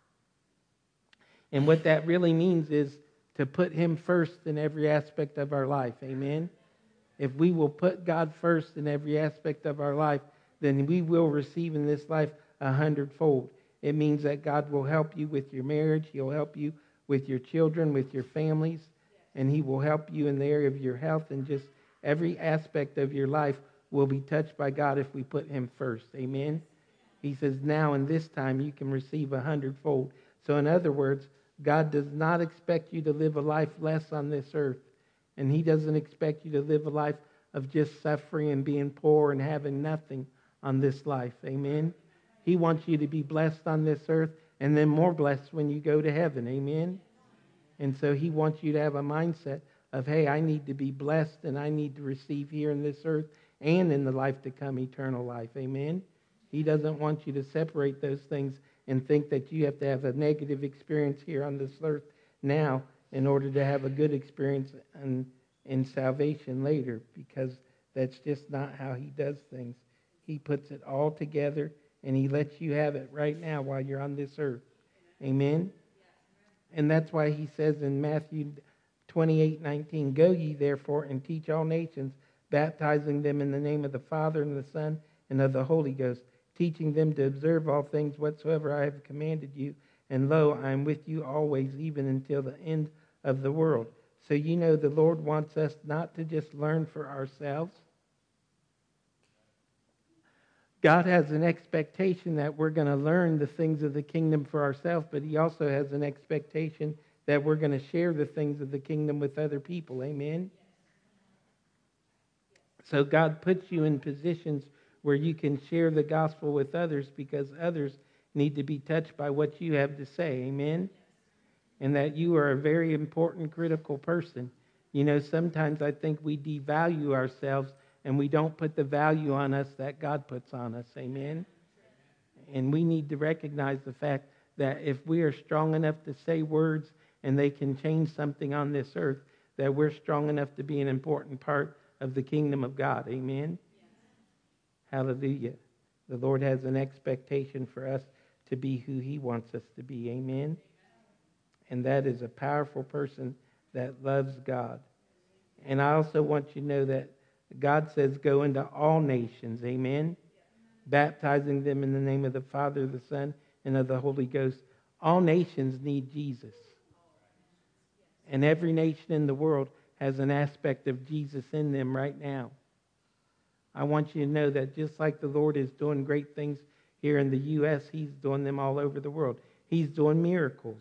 and what that really means is to put him first in every aspect of our life. Amen? If we will put God first in every aspect of our life, then we will receive in this life 100-fold. It means that God will help you with your marriage. He'll help you with your children, with your families. And he will help you in the area of your health and just Every aspect of your life will be touched by God if we put him first. Amen? He says, now in this time you can receive 100-fold. So in other words, God does not expect you to live a life less on this earth. And he doesn't expect you to live a life of just suffering and being poor and having nothing on this life. Amen? He wants you to be blessed on this earth and then more blessed when you go to heaven. Amen? And so he wants you to have a mindset of, hey, I need to be blessed and I need to receive here in this earth and in the life to come, eternal life. Amen? He doesn't want you to separate those things and think that you have to have a negative experience here on this earth now in order to have a good experience in salvation later, because that's just not how he does things. He puts it all together and he lets you have it right now while you're on this earth. Amen? And that's why he says in Matthew 28:19, go ye therefore and teach all nations, baptizing them in the name of the Father and the Son and of the Holy Ghost, teaching them to observe all things whatsoever I have commanded you. And lo, I am with you always, even until the end of the world. So you know the Lord wants us not to just learn for ourselves. God has an expectation that we're going to learn the things of the kingdom for ourselves, but he also has an expectation that we're going to share the things of the kingdom with other people. Amen? So God puts you in positions where you can share the gospel with others because others need to be touched by what you have to say. Amen? And that you are a very important, critical person. You know, sometimes I think we devalue ourselves and we don't put the value on us that God puts on us. Amen? And we need to recognize the fact that if we are strong enough to say words and they can change something on this earth, that we're strong enough to be an important part of the kingdom of God. Amen? Hallelujah. The Lord has an expectation for us to be who he wants us to be. Amen? And that is a powerful person that loves God. And I also want you to know that God says go into all nations. Amen? Baptizing them in the name of the Father, the Son, and of the Holy Ghost. All nations need Jesus. And every nation in the world has an aspect of Jesus in them right now. I want you to know that just like the Lord is doing great things here in the U.S., he's doing them all over the world. He's doing miracles.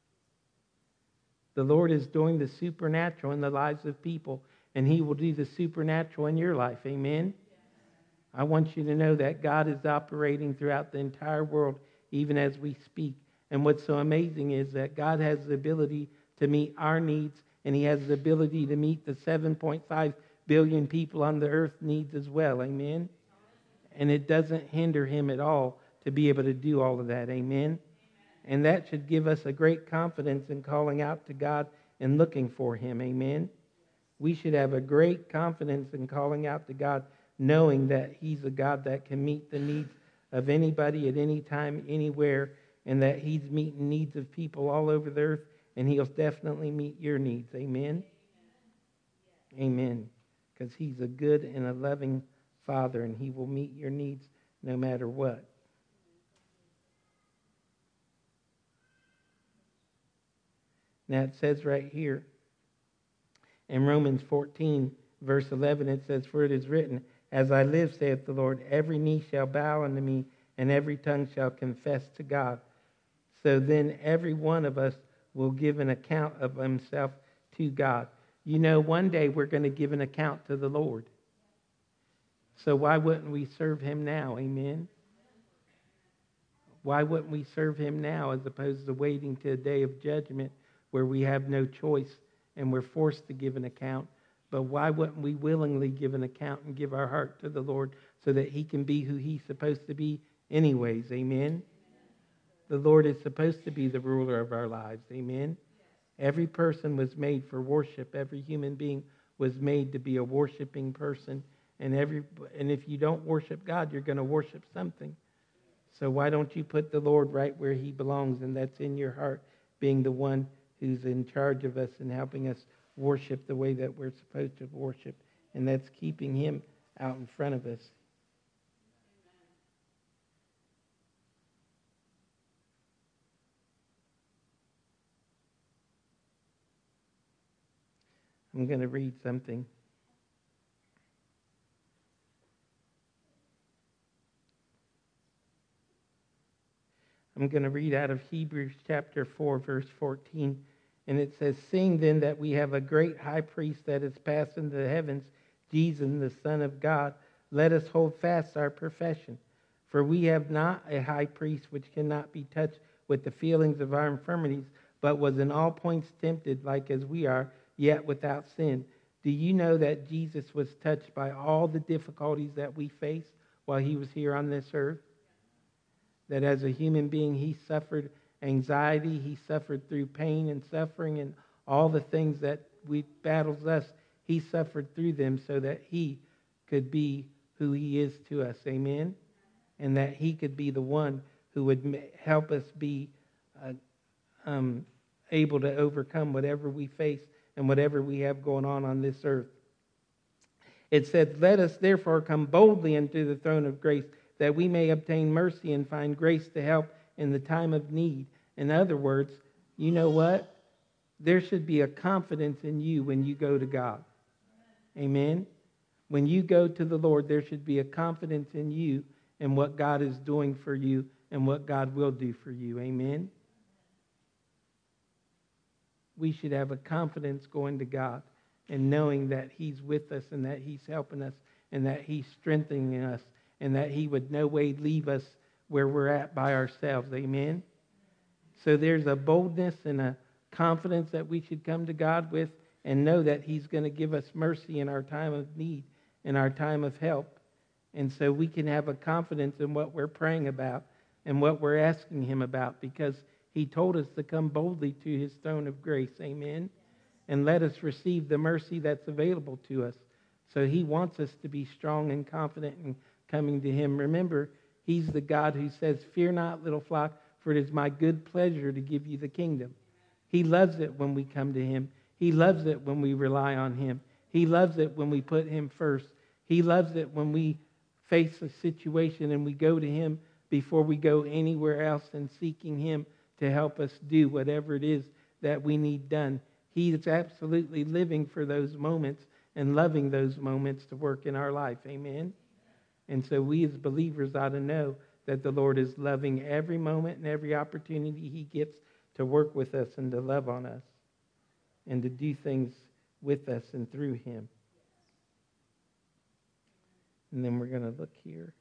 The Lord is doing the supernatural in the lives of people, and he will do the supernatural in your life. Amen? I want you to know that God is operating throughout the entire world, even as we speak. And what's so amazing is that God has the ability to meet our needs, and he has the ability to meet the 7.5 billion people on the earth needs as well. Amen? And it doesn't hinder him at all to be able to do all of that. Amen? And that should give us a great confidence in calling out to God and looking for him. Amen? We should have a great confidence in calling out to God, knowing that he's a God that can meet the needs of anybody at any time, anywhere, and that he's meeting needs of people all over the earth, and he'll definitely meet your needs. Amen? Amen. Because he's a good and a loving Father, and he will meet your needs no matter what. Now it says right here in Romans 14, verse 11, it says, for it is written, as I live, saith the Lord, every knee shall bow unto me, and every tongue shall confess to God. So then every one of us will give an account of himself to God. You know, one day we're going to give an account to the Lord. So why wouldn't we serve him now? Amen? Why wouldn't we serve him now as opposed to waiting to a day of judgment where we have no choice and we're forced to give an account? But why wouldn't we willingly give an account and give our heart to the Lord so that he can be who he's supposed to be anyways? Amen? The Lord is supposed to be the ruler of our lives. Amen? Every person was made for worship. Every human being was made to be a worshiping person. And if you don't worship God, you're going to worship something. So why don't you put the Lord right where he belongs, and that's in your heart, being the one who's in charge of us and helping us worship the way that we're supposed to worship. And that's keeping him out in front of us. I'm going to read something. I'm going to read out of Hebrews chapter 4, verse 14. And it says, "Seeing then that we have a great high priest that is passed into the heavens, Jesus, the Son of God, let us hold fast our profession. For we have not a high priest which cannot be touched with the feelings of our infirmities, but was in all points tempted like as we are, yet without sin." Do you know that Jesus was touched by all the difficulties that we face while he was here on this earth? That as a human being, he suffered anxiety, he suffered through pain and suffering and all the things that battles us. He suffered through them so that he could be who he is to us. Amen? And that he could be the one who would help us be able to overcome whatever we face and whatever we have going on this earth. It said, "Let us therefore come boldly unto the throne of grace, that we may obtain mercy and find grace to help in the time of need." In other words, you know what? There should be a confidence in you when you go to God. Amen? When you go to the Lord, there should be a confidence in you and what God is doing for you and what God will do for you. Amen? We should have a confidence going to God and knowing that he's with us and that he's helping us and that he's strengthening us and that he would no way leave us where we're at by ourselves. Amen? So there's a boldness and a confidence that we should come to God with and know that he's going to give us mercy in our time of need, in our time of help. And so we can have a confidence in what we're praying about and what we're asking him about, because he told us to come boldly to his throne of grace. Amen? And let us receive the mercy that's available to us. So he wants us to be strong and confident in coming to him. Remember, he's the God who says, "Fear not, little flock, for it is my good pleasure to give you the kingdom." He loves it when we come to him. He loves it when we rely on him. He loves it when we put him first. He loves it when we face a situation and we go to him before we go anywhere else and seeking him to help us do whatever it is that we need done. He is absolutely living for those moments and loving those moments to work in our life. Amen? And so we as believers ought to know that the Lord is loving every moment and every opportunity he gets to work with us and to love on us and to do things with us and through him. And then we're going to look here.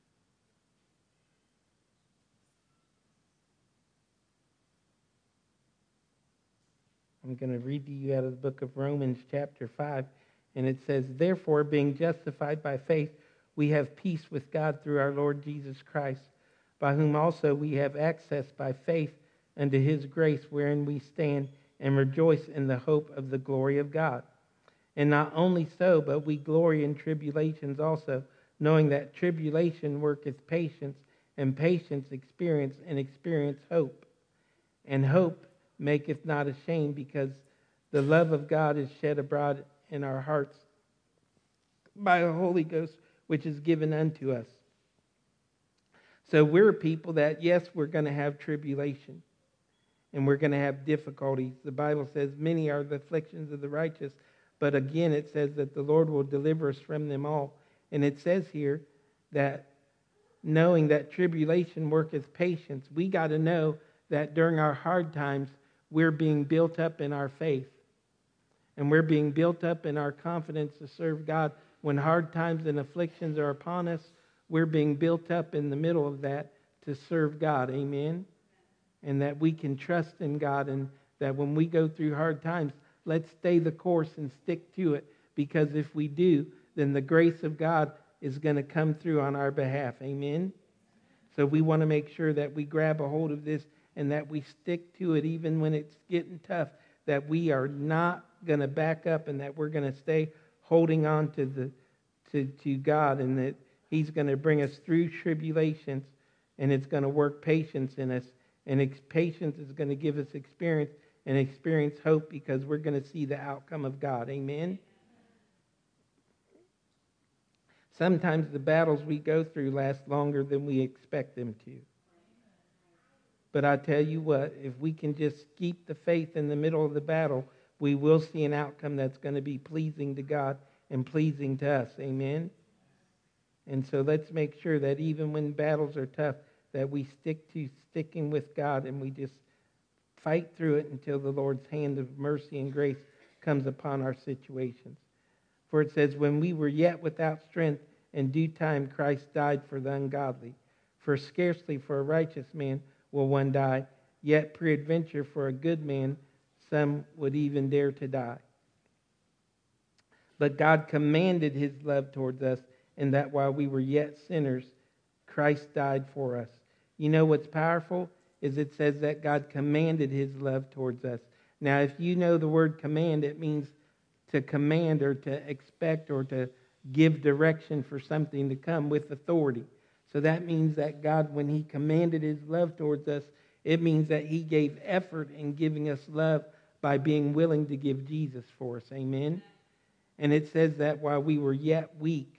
I'm going to read to you out of the book of Romans chapter 5. And it says, "Therefore, being justified by faith, we have peace with God through our Lord Jesus Christ, by whom also we have access by faith unto his grace, wherein we stand and rejoice in the hope of the glory of God. And not only so, but we glory in tribulations also, knowing that tribulation worketh patience, and patience experience, and experience hope. And hope maketh not ashamed, because the love of God is shed abroad in our hearts by the Holy Ghost, which is given unto us." So we're people that, yes, we're going to have tribulation and we're going to have difficulties. The Bible says many are the afflictions of the righteous, but again it says that the Lord will deliver us from them all. And it says here that knowing that tribulation worketh patience, we got to know that during our hard times we're being built up in our faith. And we're being built up in our confidence to serve God. When hard times and afflictions are upon us, we're being built up in the middle of that to serve God. Amen? And that we can trust in God, and that when we go through hard times, let's stay the course and stick to it. Because if we do, then the grace of God is going to come through on our behalf. Amen? So we want to make sure that we grab a hold of this and that we stick to it even when it's getting tough, that we are not going to back up, and that we're going to stay holding on to God, and that he's going to bring us through tribulations, and it's going to work patience in us, and patience is going to give us experience, and experience hope, because we're going to see the outcome of God. Amen? Sometimes the battles we go through last longer than we expect them to. But I tell you what, if we can just keep the faith in the middle of the battle, we will see an outcome that's going to be pleasing to God and pleasing to us. Amen? And so let's make sure that even when battles are tough, that we stick to sticking with God, and we just fight through it until the Lord's hand of mercy and grace comes upon our situations. For it says, when we were yet without strength, in due time Christ died for the ungodly. For scarcely for a righteous man will one die, yet peradventure for a good man some would even dare to die. But God commanded his love towards us, in that while we were yet sinners, Christ died for us. You know what's powerful is it says that God commanded his love towards us. Now, if you know the word command, it means to command or to expect or to give direction for something to come with authority. So that means that God, when he commanded his love towards us, it means that he gave effort in giving us love by being willing to give Jesus for us. Amen? And it says that while we were yet weak,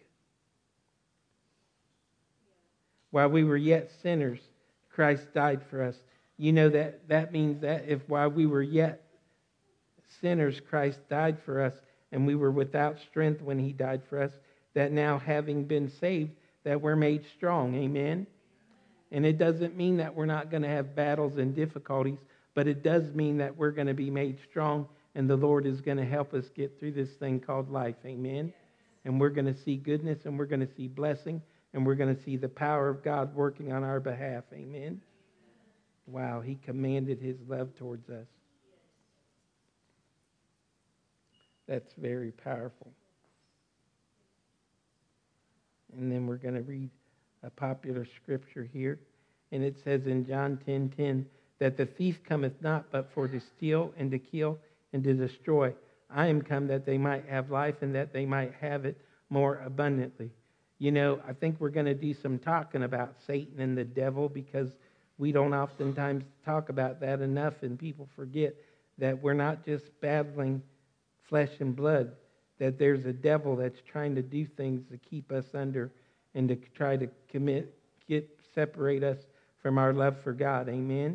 while we were yet sinners, Christ died for us. You know that means that if while we were yet sinners, Christ died for us, and we were without strength when he died for us, that now having been saved, that we're made strong. Amen? And it doesn't mean that we're not going to have battles and difficulties, but it does mean that we're going to be made strong, and the Lord is going to help us get through this thing called life. Amen? And we're going to see goodness, and we're going to see blessing, and we're going to see the power of God working on our behalf. Amen? Wow, he commanded his love towards us. That's very powerful. And then we're going to read a popular scripture here. And it says in John 10:10 that the thief cometh not but for to steal and to kill and to destroy. I am come that they might have life and that they might have it more abundantly. You know, I think we're going to do some talking about Satan and the devil, because we don't oftentimes talk about that enough, and people forget that we're not just battling flesh and blood, that there's a devil that's trying to do things to keep us under and to try to separate us from our love for God. Amen?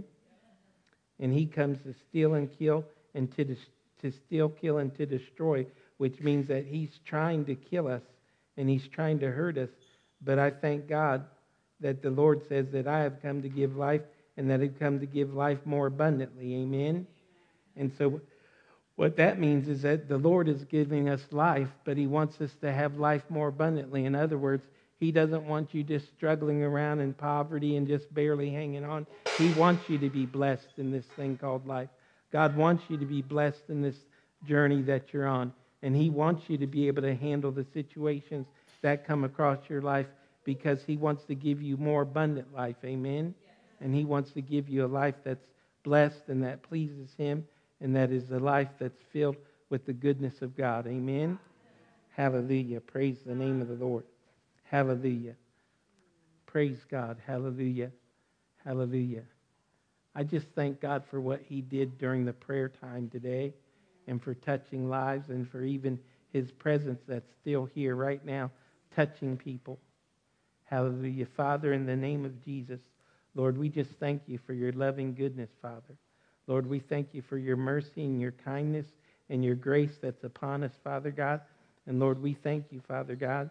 And he comes to steal and kill, and to steal, kill, and to destroy, which means that he's trying to kill us and he's trying to hurt us. But I thank God that the Lord says that I have come to give life, and that I've come to give life more abundantly. Amen? And so what that means is that the Lord is giving us life, but he wants us to have life more abundantly. In other words, he doesn't want you just struggling around in poverty and just barely hanging on. He wants you to be blessed in this thing called life. God wants you to be blessed in this journey that you're on. And he wants you to be able to handle the situations that come across your life, because he wants to give you more abundant life. Amen? And he wants to give you a life that's blessed and that pleases him, and that is a life that's filled with the goodness of God. Amen? Hallelujah. Praise the name of the Lord. Hallelujah. Praise God. Hallelujah. Hallelujah. I just thank God for what he did during the prayer time today, and for touching lives, and for even his presence that's still here right now, touching people. Hallelujah. Father, in the name of Jesus, Lord, we just thank you for your loving goodness, Father. Lord, we thank you for your mercy and your kindness and your grace that's upon us, Father God. And Lord, we thank you, Father God,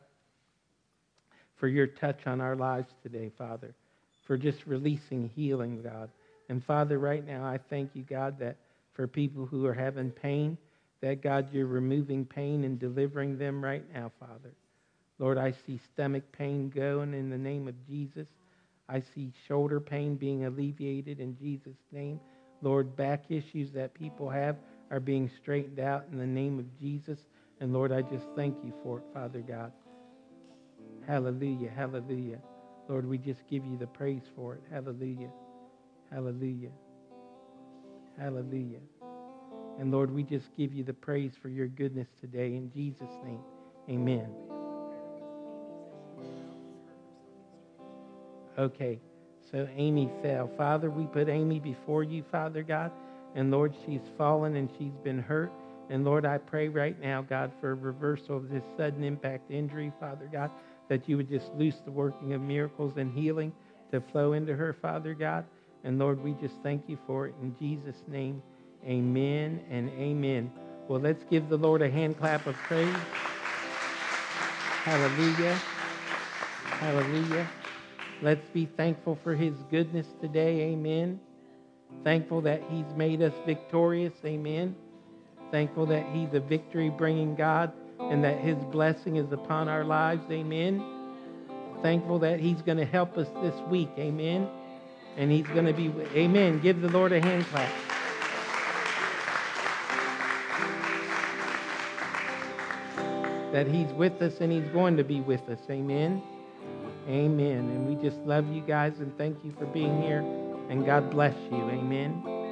for your touch on our lives today, Father, for just releasing healing, God. And Father, right now, I thank you, God, that for people who are having pain, that, God, you're removing pain and delivering them right now, Father. Lord, I see stomach pain going in the name of Jesus. I see shoulder pain being alleviated in Jesus' name. Lord, back issues that people have are being straightened out in the name of Jesus. And Lord, I just thank you for it, Father God. Hallelujah, hallelujah. Lord, we just give you the praise for it. Hallelujah, hallelujah, hallelujah. And Lord, we just give you the praise for your goodness today. In Jesus' name, amen. Okay, so Amy fell. Father, we put Amy before you, Father God. And Lord, she's fallen and she's been hurt. And Lord, I pray right now, God, for a reversal of this sudden impact injury, Father God, that you would just loose the working of miracles and healing to flow into her, Father God. And Lord, we just thank you for it in Jesus' name. Amen and amen. Well, let's give the Lord a hand clap of praise. Hallelujah. Hallelujah. Let's be thankful for his goodness today. Amen. Thankful that he's made us victorious. Amen. Thankful that he's a victory-bringing God and that his blessing is upon our lives. Amen. Thankful that he's going to help us this week. Amen. And he's going to be, amen. Give the Lord a hand clap. That he's with us and he's going to be with us. Amen. Amen. And we just love you guys and thank you for being here. And God bless you. Amen.